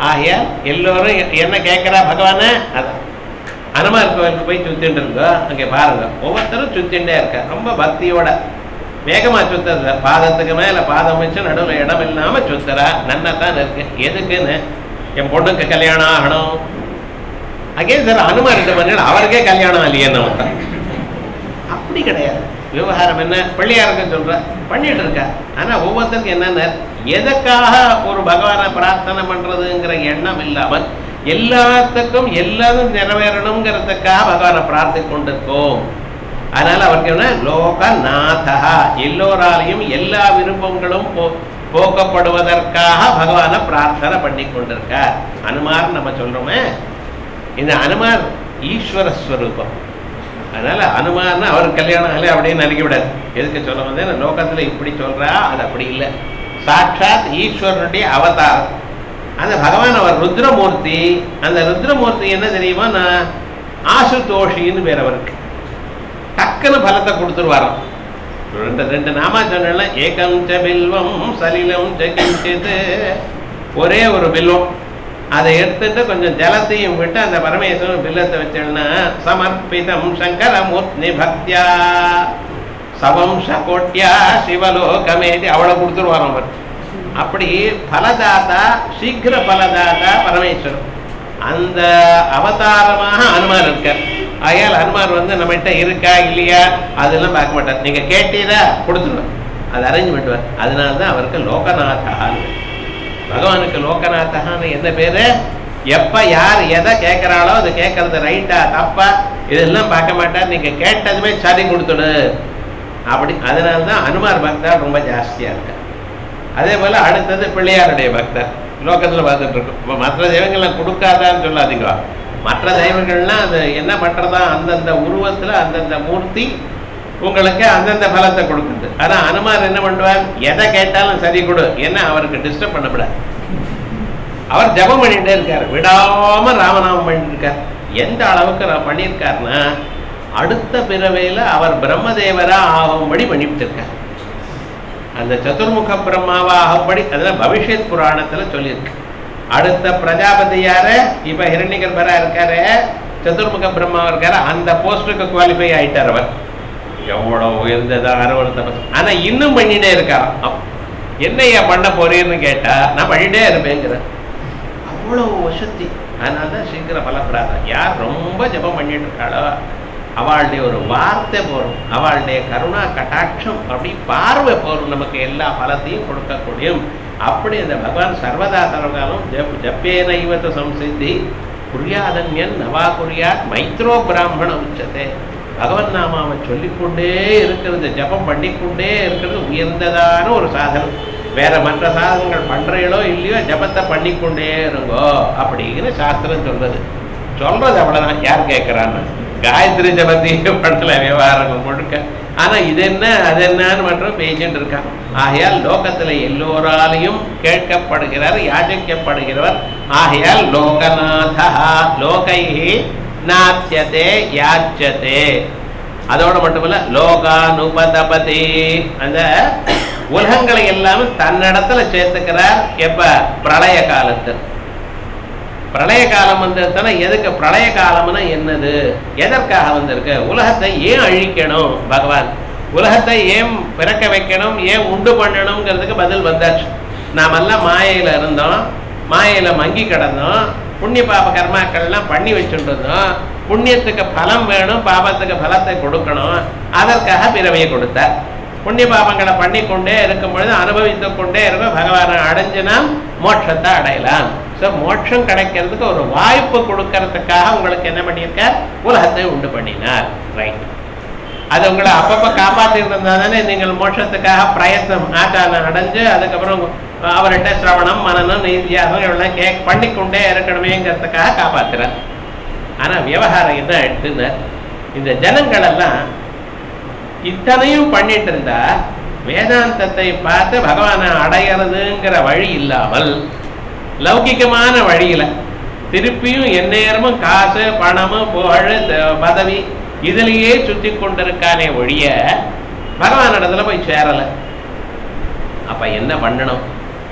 ஆகையா எல்லோரும் என்ன கேட்கிறா பகவான அதான் அனுமார் கோயிலுக்கு போய் சுத்திட்டு இருக்கோ அங்கே பாருங்க ஒவ்வொருத்தரும் சுத்திண்டே இருக்க ரொம்ப பக்தியோட வேகமா சுத்துறத பாதத்துக்கு மேல பாதம் வச்சு நடுவில் இடம் இல்லாம சுத்துறா நன்னாத்தான் இருக்கு எதுக்குன்னு என் பொண்ணுக்கு கல்யாணம் ஆகணும் அகே சார் அனுமாரிட்ட பண்ண அவருக்கே கல்யாணம் இல்லையன்னு வந்தான் அப்படி கிடையாது விவகாரம் என்ன பிள்ளையாருக்குன்னு சொல்ற பண்ணிட்டு இருக்கா ஆனா ஒவ்வொருத்தருக்கும் என்னென்ன எதுக்காக ஒரு பகவானை பிரார்த்தனை பண்றதுங்கிற எண்ணம் இல்லாமல் எல்லாத்துக்கும் எல்லாரும் நிறைவேறணுங்கிறதுக்காக பகவானை பிரார்த்தி கொண்டிருக்கோம் அதனால அவருக்கு என்ன லோகநாதா எல்லோராலையும் எல்லா விருப்பங்களும் போ போக்கப்படுவதற்காக பகவானை பிரார்த்தனை பண்ணி கொண்டிருக்கார் அனுமார் நம்ம சொல்றோமே இந்த அனுமார் ஈஸ்வர ஸ்வரூபம் அதனால அனுமார்னா அவர் கல்யாணம் இல்லை அப்படின்னு நினைக்க விடாது எதுக்கு சொல்ல வந்தேன் லோகத்துல இப்படி சொல்றா அது அப்படி இல்லை சாட்சாத் ஈஸ்வரனுடைய அவதாரம் அந்த பகவான் அவர் ருத்ரமூர்த்தி அந்த ருத்ரமூர்த்தி என்ன தெரியுமா நான் ஆசுதோஷின்னு பேர் அவருக்கு டக்குன்னு பலத்தை கொடுத்துருவாராம் ரெண்டு ரெண்டு நாமா சொன்ன ஏகம் ச பில்வம் சலிலம் கிஞ்சித் ஒரே ஒரு பில்வம் அதை எடுத்துட்டு கொஞ்சம் ஜலத்தையும் விட்டு அந்த பரமேஸ்வரன் பில்லத்தை வச்சோம்னா சமர்ப்பிதம் சங்கரமூர்த்தி பக்தியா சவம்ச கோட்யா சிவலோகமேதி அவளை கொடுத்துருவாராம் அவர் அப்படி பலதாதா சீக்கிர பலதாதா பரமேஸ்வரன் அந்த அவதாரமாக அனுமார் இருக்கார் ஆகையால் அனுமார் வந்து நம்மகிட்ட இருக்கா இல்லையா அதெல்லாம் பார்க்க மாட்டார் நீங்க கேட்டீரா கொடுத்துருவார் அதை அரேஞ்ச் பண்ணுவார் அதனால்தான் அவருக்கு லோகநாதான்னு பகவானுக்கு லோகநாதான்னு என்ன பேரு எப்ப யார் எதை கேட்கிறாளோ அது கேட்கறது ரைட்டா தப்பா இதெல்லாம் பார்க்க மாட்டார் நீங்க கேட்டதுமே சரி கொடுத்துடு அப்படி அதனால்தான் அனுமார் பக்தர் ரொம்ப ஜாஸ்தியா இருக்கார் அதே போல அடுத்தது பிள்ளையாருடைய பக்தர் லோகத்துல பார்த்துட்டு இருக்கும் மற்ற தெய்வங்கள்லாம் கொடுக்காதான்னு சொல்லாதீங்க மற்ற தெய்வங்கள்லாம் அது என்ன பண்றதா அந்தந்த உருவத்துல அந்தந்த மூர்த்தி உங்களுக்கு அந்தந்த பலத்தை கொடுக்குது ஆனா அனுமார் என்ன பண்ணுவார் எதை கேட்டாலும் சரி கொடு ஏன்னா அவருக்கு டிஸ்டர்ப் பண்ணக்கூடாது அவர் ஜபம் பண்ணிட்டே இருக்காரு விடாம ராமநாமம் பண்ணிட்டு இருக்கார் எந்த அளவுக்கு நான் பண்ணியிருக்காருன்னா அடுத்த பிறவையில அவர் பிரம்மதேவரா ஆகும்படி பண்ணிட்டு இருக்கார் அந்த சதுர்முக பிரம்மாவா ஆகும்படி அதெல்லாம் பவிஷ்யத் புராணத்துல சொல்லியிருக்கு அடுத்த பிரஜாபதி யாரு இப்ப ஹிரண்யகர்பரா இருக்காரு சதுர்முக பிரம்மா இருக்காரு அந்த போஸ்டுக்கு குவாலிஃபை ஆயிட்டார் அவர் எவ்வளவு உயர்ந்ததா அறுவடை ஆனா இன்னும் பண்ணிட்டே இருக்காராம் என்னையா பண்ண போறீன்னு கேட்டா நான் பண்ணிட்டே இருப்பேங்கிற அவ்வளவு வசதி அதனாலதான் சீக்கிரம் பலப்படாத யார் ரொம்ப ஜபம் பண்ணிட்டு இருக்காளோ அவளுடைய ஒரு வார்த்தை போறோம் அவளுடைய கருணா கட்டாட்சம் அப்படி பார்வை போறோம் நமக்கு எல்லா பலத்தையும் கொடுக்கக்கூடியும் அப்படி இந்த பகவான் சர்வதா சர்வகாலம் ஜப் ஜப்பேன இவத்த சம்சித்தி குறியாதன்யன் நவா குறியாத் மைத்ரோ பிராமண உச்சத்தை பகவன் நாமாவை சொல்லிக்கொண்டே இருக்கிறது ஜபம் பண்ணிக்கொண்டே இருக்கிறது உயர்ந்ததான ஒரு சாதனம் வேற மற்ற சாதனங்கள் பண்றீங்களோ இல்லையோ ஜபத்தை பண்ணிக்கொண்டே இருங்கோ அப்படிங்கிற சாஸ்திரம் சொல்றது சொல்றது அவ்வளவுதான் யார் கேட்கிறான்னு காயத்ரி ஜபத்தையும் பண்ணல விவகாரங்கள் முழுக்க ஆனா இது என்ன அது என்னன்னு மட்டும் பேசிட்டு இருக்கான் ஆகையால் லோகத்துல எல்லோராலையும் கேட்கப்படுகிறார் யாசிக்கப்படுகிறவர் ஆகையால் லோகநாதா லோகை நாத்தியதே யாச்சதே அதோட மட்டுமல்ல லோகானுபதபதி அந்த உலகங்களை எல்லாமே தன்னிடத்துல சேர்த்துக்கிறார் எப்ப பிரளய காலத்து பிரளய காலம் வந்ததுன்னா எதுக்கு பிரளய காலம்னா என்னது எதற்காக வந்திருக்கு உலகத்தை ஏன் அழிக்கணும் பகவான் உலகத்தை ஏன் பிறக்க வைக்கணும் ஏன் உண்டு பண்ணணுங்கிறதுக்கு பதில் வந்தாச்சு நாமெல்லாம் மாயையில இருந்தோம் மாயையில மங்கி கிடந்தோம் புண்ணிய பாப கர்மாக்கள்லாம் பண்ணி வச்சுட்டு இருந்தோம் புண்ணியத்துக்கு பலம் வேணும் பாபத்துக்கு பலத்தை கொடுக்கணும் அதற்காக பிறவையை கொடுத்தார் புண்ணிய பாபங்களை பண்ணிக்கொண்டே இருக்கும் பொழுது அனுபவித்து கொண்டே இருக்க பகவானை அடைஞ்சுனா மோட்சத்தை அடையலாம் ஸோ மோட்சம் கிடைக்கிறதுக்கு ஒரு வாய்ப்பு கொடுக்கறதுக்காக உங்களுக்கு என்ன பண்ணியிருக்கார் உலகத்தை உண்டு பண்ணினார் ரைட் அது உங்களை அப்பப்போ காப்பாற்றிட்டு இருந்தா தானே நீங்கள் மோட்சத்துக்காக பிரயத்னம் ஆச்சாரம் அடைஞ்சு அதுக்கப்புறம் அவர்கிட்ட சிரவணம் மனநம் நீதியாகவும் எல்லாம் கே பண்ணிக்கொண்டே இருக்கணுமேங்கிறதுக்காக காப்பாற்றுறார் ஆனால் விவகாரம் என்ன எடுத்துன்னு இந்த ஜனங்கள் எல்லாம் இத்தனையும் பண்ணிட்டு இருந்தா வேதாந்தத்தை பார்த்து பகவானை அடைகிறதுங்கிற வழி இல்லாமல் லௌகிகமான வழியில திருப்பியும் எந்நேரமும் காசு பணமும் புகழ் பதவி இதுலயே சுத்தி கொண்டிருக்கானே ஒழிய பகவான் இடத்துல போய் சேரல அப்ப என்ன பண்ணணும்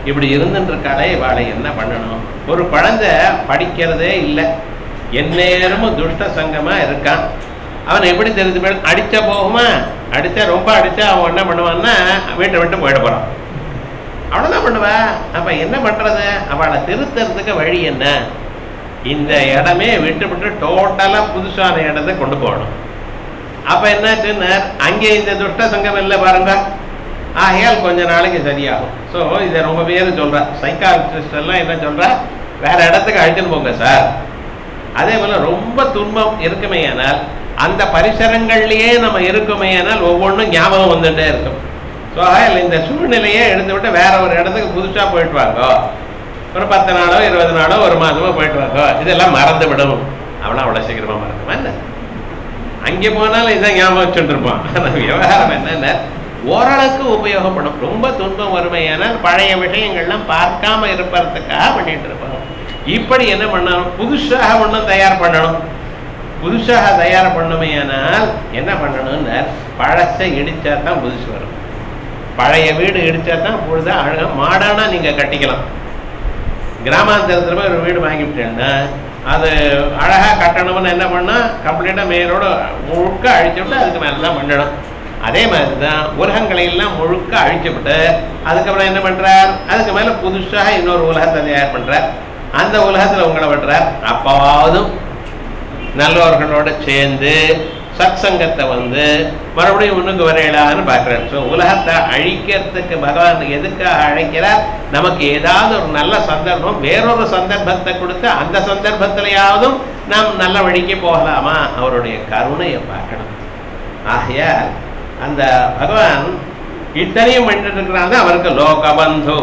இப்படி இருந்துட்டு இருக்காளே இவாளை என்ன பண்ணணும்? ஒரு குழந்தை படிக்கிறதே இல்லை, எந்நேரமும் துஷ்ட சங்கமா இருக்கான். அவன் எப்படி தெரிஞ்சு போய் அடிச்சா போகுமா? அடிச்சா ரொம்ப அடிச்சா அவன் என்ன பண்ணுவான்னா வீட்டை விட்டு போயிட போறான். அவ்வளவுதான் பண்ணுவா. அப்ப என்ன பண்றது? அவளை திருத்தறதுக்கு வழி என்ன? இந்த இடமே விட்டு விட்டு டோட்டலா புதுசான இடத்தை கொண்டு போகணும். அப்ப என்னாச்சுன்னா அங்கே இந்த துஷ்ட சங்கம் இல்லை பாருங்க, ஆகையால் கொஞ்ச நாளைக்கு சரியாகும். ஸோ இதை ரொம்ப பேர் சொல்றா, சைக்காலஜிஸ்ட் எல்லாம் என்ன சொல்றா, வேற இடத்துக்கு அழைச்சுன்னு போங்க சார். அதே போல ரொம்ப துன்பம் இருக்குமே ஆனால் அந்த பரிசரங்கள்லயே நம்ம இருக்குமே ஆனால் ஒவ்வொன்றும் ஞாபகம் வந்துட்டே இருக்கும். ஸோ ஆகையால் இந்த சூழ்நிலையே எடுத்து விட்டு வேற ஒரு இடத்துக்கு புதுசா போயிட்டு வாங்க. ஒரு பத்து நாளோ இருபது நாளோ ஒரு மாதமோ போயிட்டு வாங்க, இதெல்லாம் மறந்து விடும். அவனா அவ்வளவு சீக்கிரமா மறக்குமா என்ன? அங்கே போனாலும் இதான் ஞாபகம் வச்சுட்டு இருப்பான். விவகாரம் என்னன்னா ஓரளவுக்கு உபயோகப்படும். ரொம்ப துன்பம் வறுமையானால் பழைய விஷயங்கள்லாம் பார்க்காம இருப்பதுக்காக பண்ணிட்டு இருப்பாங்க. இப்படி என்ன பண்ணணும்? புதுசாக ஒன்றும் தயார் பண்ணணும். புதுசாக தயார் பண்ணுமையானால் என்ன பண்ணணும்னா பழசை இடிச்சா தான் புதுசு வரும். பழைய வீடு இடிச்சா தான் பொழுது அழகா மாடானா நீங்க கட்டிக்கலாம். கிராமாந்தரத்துல போய் ஒரு வீடு வாங்கிவிட்டேன்னா அது அழகா கட்டணும்னு என்ன பண்ணா கம்ப்ளீட்டா மேலோட முழுக்க அழிச்சு விட்டு அதுக்கு மேலதான் பண்ணணும். அதே மாதிரிதான் உலகங்களை எல்லாம் முழுக்க அழிச்சு விட்டு அதுக்கப்புறம் என்ன பண்றார்? அதுக்கு மேல புதுசாக இன்னொரு உலகத்தை தயார் பண்றார். அந்த உலகத்துல உங்களை விட்டுறார். அப்பாவதும் நல்லவர்களோட சேர்ந்து சத் சங்கத்தை வந்து மறுபடியும் முன்னுக்கு வரையலான்னு பார்க்கிறார். ஸோ உலகத்தை அழிக்கிறதுக்கு பகவான் எதுக்காக அழைக்கிறார்? நமக்கு ஏதாவது ஒரு நல்ல சந்தர்ப்பம் வேறொரு சந்தர்ப்பத்தை கொடுத்து அந்த சந்தர்ப்பத்திலையாவதும் நாம் நல்ல வழிக்கு போகலாமா? அவருடைய கருணையை பார்க்கணும். ஆகையால் அந்த பகவான் இத்தனையும் பண்ணிட்டு இருக்கிறாங்க. அவருக்கு லோகபந்து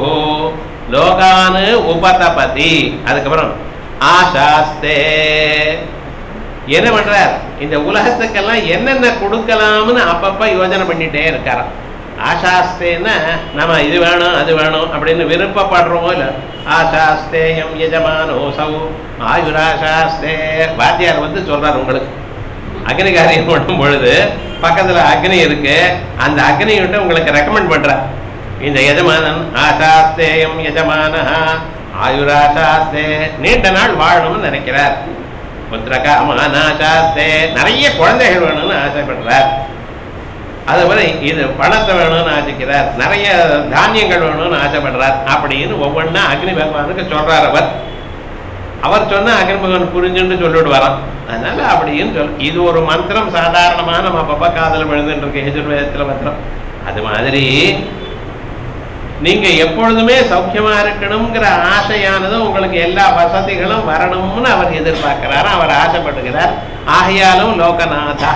லோகானு உபதபதி. அதுக்கப்புறம் ஆசாஸ்தே என்ன பண்றார்? இந்த உலகத்துக்கெல்லாம் என்னென்ன கொடுக்கலாம்னு அப்பப்ப யோஜனை பண்ணிட்டே இருக்காராம். ஆசாஸ்தேன்னா நம்ம இது வேணும் அது வேணும் அப்படின்னு விருப்பப்படுறோமோ இல்லை. ஆசாஸ்தேயம் யஜமானோசௌ ஆயுராசாஸ்தே. வாத்தியார் வந்து சொல்றாரு உங்களுக்கு அக்னி காரியம் பண்ணும் பொழுது பக்கத்துல அக்னி இருக்கு, அந்த அக்னி விட்டு உங்களுக்கு ரெக்கமெண்ட் பண்றார். இந்த எஜமானன் ஆசாஸ்தேயம் யஜமான ஆயுராசாஸ்தே, நீண்ட நாள் வாழணும்னு நினைக்கிறார். புத்திரகாமனாசாஸ்தே, நிறைய குழந்தைகள் வேணும்னு ஆசைப்படுறார். அதுபோல இது பணத்தை வேணும்னு ஆசைக்கிறார், நிறைய தானியங்கள் வேணும்னு ஆசைப்படுறார். அப்படின்னு ஒவ்வொன்றா அக்னி பகவானுக்கு சொல்றார். அவர் அவர் சொன்னா அக்னி பகவான் புரிஞ்சுன்னு சொல்லிட்டு வரான். அதனால அப்படின்னு சொல். இது ஒரு மந்திரம் சாதாரணமா நம்ம அப்பப்பா காதல விழுந்துட்டு இருக்கு எஜுர்வேதத்துல மந்திரம். அது மாதிரி நீங்க எப்பொழுதுமே சௌக்கியமா இருக்கணுங்கிற ஆசையானது உங்களுக்கு எல்லா வசதிகளும் வரணும்னு அவர் எதிர்பார்க்கிறார், அவர் ஆசைப்படுகிறார். ஆகையாலும் லோகநாதா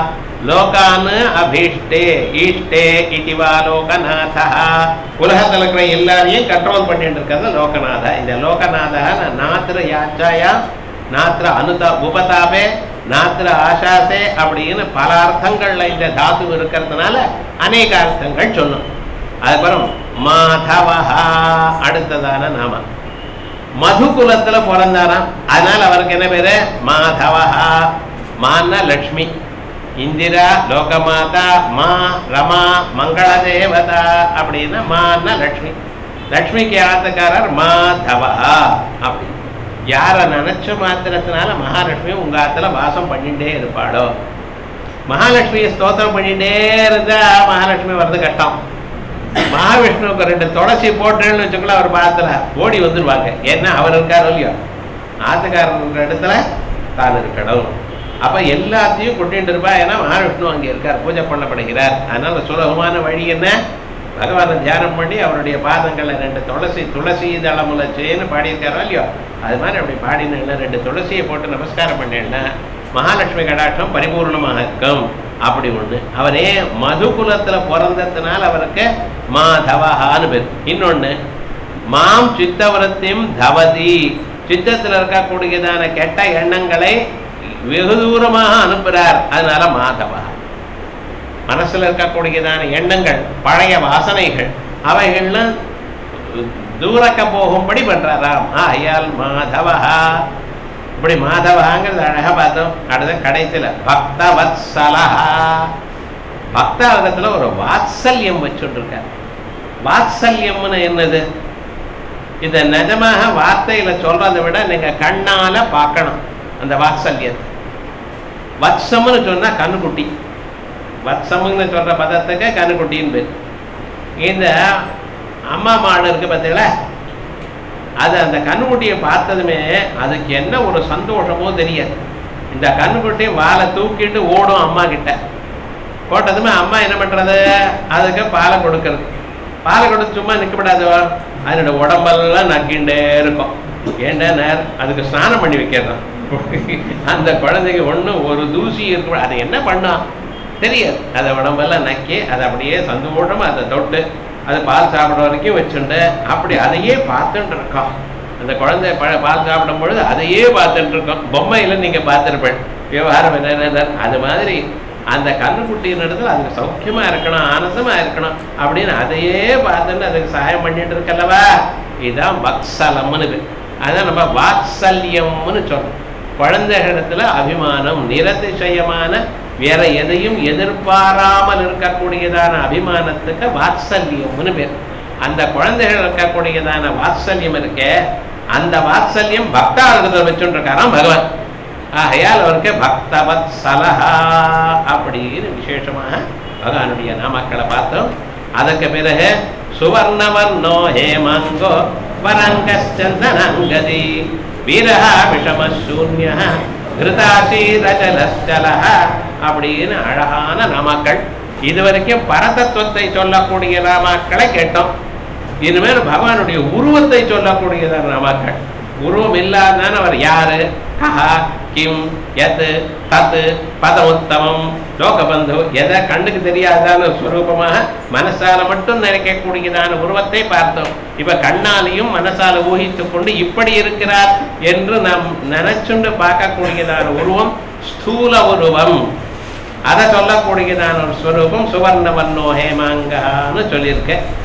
லோகானு அபீஷ்டே ஈஷ்டே இதிவா லோகநாதா, உலகத்தில் இருக்கிற எல்லாரையும் கண்ட்ரோல் பண்ணிட்டு இருக்கிறது லோகநாதா. இந்த லோகநாதா நாத்திர யாச்சாயா நாத்திர அனுதா உபதாபே நாத்திர ஆசாசே அப்படின்னு பல அர்த்தங்கள்ல இந்த தாத்து இருக்கிறதுனால அநேக அர்த்தங்கள் சொன்னோம். அதுக்கப்புறம் மாதவஹா அடுத்ததான நாம மது குலத்துல பிறந்தாராம். அதனால அவருக்கு என்ன பேரு? மாதவஹா. மான்னா லக்ஷ்மி, இந்திரா, லோகமாதா, மா ரமா, மங்கள தேவதா அப்படின்னா மான்னா லக்ஷ்மி. லக்ஷ்மிக்கு ஆத்துக்காரர் மாதவஹா. அப்படி யார நினைச்ச மாத்திரத்தினால மகாலட்சுமி உங்க ஆத்துல வாசம் பண்ணிட்டே இருப்பாளோ. மகாலட்சுமியை ஸ்தோத்திரம் பண்ணிட்டே இருந்தா மகாலட்சுமி வர்றது கஷ்டம். மகாவிஷ்ணுவுக்கு ரெண்டு துளசி போட்டேன்னு வச்சுக்கல அவர் பாத்துல ஓடி வந்துருவாங்க. ஏன்னா அவர் இருக்காரு இல்லையோ, ஆத்துக்காரர் இடத்துல தான் இருக்கணும். அப்ப எல்லாத்தையும் கொட்டிட்டு இருப்பா. ஏன்னா மகாவிஷ்ணு அங்கே இருக்கார், பூஜை பண்ணப்படுகிறார். அதனால சுலபமான வழி என்ன? பகவானை தியானம் பண்ணி அவருடைய பாதங்களை ரெண்டு துளசி துளசி தளமுல செய்யன்னு பாடியிருக்காரோ இல்லையோ, அது மாதிரி அப்படி பாடினா ரெண்டு துளசியை போட்டு நமஸ்காரம் பண்ணேன்னா மகாலட்சுமி கடாட்சம் பரிபூர்ணமாக இருக்கும். அப்படி ஒண்ணு. அவரே மது குலத்துல பிறந்ததுனால அவருக்கு மாதவஹான்னு பேர். இன்னொன்னு மாம் சித்தவரத்தையும் தவதி, சித்தத்தில் இருக்கக்கூடியதான கெட்ட எண்ணங்களை வெகு தூரமாக அனுப்புறார். அதனால மாதவா. மனசுல இருக்கக்கூடியதான எண்ணங்கள் பழைய வாசனைகள் அவைகள்லாம் தூரக்க போகும்படி பண்றாராம். ஆயால் மாதவஹா. இப்படி மாதவஹாங்கிறது அழகா பார்த்தோம். அடுத்த கடைசியில பக்தவத்சலஹா. பக்தாவதத்துல ஒரு வாத்சல்யம் வச்சுட்டு இருக்கார். வாத்சல்யம்னு என்னது? இதை நிஜமாக வார்த்தையில சொல்றதை விட நீங்க கண்ணால பார்க்கணும் அந்த வாத்சல்யத்தை. வத்சம்னு சொன்னா கண்ணுக்குட்டி, வத்சம்னு சொல்ற பதத்துக்கு கண்ணுக்குட்டின்னு பேர். இந்த அம்மா மாடு இருக்கு பார்த்தீங்களா, அது அந்த கண்ணுக்குட்டியை பார்த்ததுமே அதுக்கு என்ன ஒரு சந்தோஷமோ தெரியாது. இந்த கண்ணுக்குட்டி வாழை தூக்கிட்டு ஓடும் அம்மா கிட்ட. போட்டதுமே அம்மா என்ன பண்றது, அதுக்கு பாலை கொடுக்கறது. பாலை கொடுத்து சும்மா நிற்கப்படாது, அதனோட உடம்பெல்லாம் நக்கிண்டே இருக்கும். ஏண்டா நேர் அதுக்கு ஸ்நானம் பண்ணி வைக்கிறதான். அந்த குழந்தைக்கு ஒன்றும் ஒரு தூசி இருக்க, அதை என்ன பண்ணா தெரியாது. அதை உடம்பெல்லாம் நக்கி அதை அப்படியே சந்தோஷமா அதை தொட்டு அது பால் சாப்பிட்ற வரைக்கும் வச்சுண்டு அப்படி அதையே பார்த்துட்டு இருக்கோம். அந்த குழந்தை ப பால் சாப்பிடும் பொழுது அதையே பார்த்துட்டு இருக்கோம். பொம்மையில நீங்க பார்த்துருப்பேன் விவகாரம் என்ன, அது மாதிரி அந்த கண்ணுக்குட்டியின் இடத்துல அதுக்கு சௌக்கியமா இருக்கணும், ஆனந்தமா இருக்கணும் அப்படின்னு அதையே பார்த்துட்டு அதுக்கு சகாயம் பண்ணிட்டு இருக்கல்லவா, இதுதான் வத்சலம்னு பேர். அதான் நம்ம வாத்சல்யம்னு சொல்றோம். குழந்தைகளிடத்துல அபிமானம், நிரதிசயமான வேற எதையும் எதிர்பாராமல் இருக்கக்கூடியதான அபிமானத்துக்கு வாத்சல்யம்னு பேர். அந்த குழந்தைகள் இருக்கக்கூடியதான வாத்சல்யம் இருக்கே, அந்த வாத்சல்யம் பக்தாரத்தில் வச்சுட்டு இருக்காராம் பகவான். ஆகையால் அவருக்கு பக்தவத் சலஹா அப்படின்னு விசேஷமாக பகவானுடைய நாமக்களை பார்த்தோம். அதுக்கு பிறகு சுவர்ணவர்ணோ ஹேமங்கோ வரங்கச்சந்தனங்கதி வீரஹா விஷமசூன்ய கிருதாசீரஜலஸ்டலஹ அப்படின்னு அழகான நாமாக்கள். இதுவரைக்கும் பரதத்துவத்தை சொல்லக்கூடிய நாமாக்களை கேட்டோம். இனிமேல் பகவானுடைய உருவத்தை சொல்லக்கூடியதான நாமாக்கள். உருவம் இல்லாதான் அவர் யாரு, கஹா, கிம், எது, தத்து, பதமுத்தமம், லோகபந்து, எதை கண்ணுக்கு தெரியாதான ஸ்வரூபமாக மனசால மட்டும் நினைக்கக்கூடியதான உருவத்தை பார்த்தோம். இப்ப கண்ணாலையும் மனசால ஊகித்து கொண்டு இப்படி இருக்கிறார் என்று நாம் நினைச்சுண்டு பார்க்கக்கூடியதான உருவம் ஸ்தூல உருவம். அதை சொல்லக்கூடியதான ஒரு ஸ்வரூபம் சுவர்ணவர்ணோ ஹேமாங்கான்னு சொல்லியிருக்க.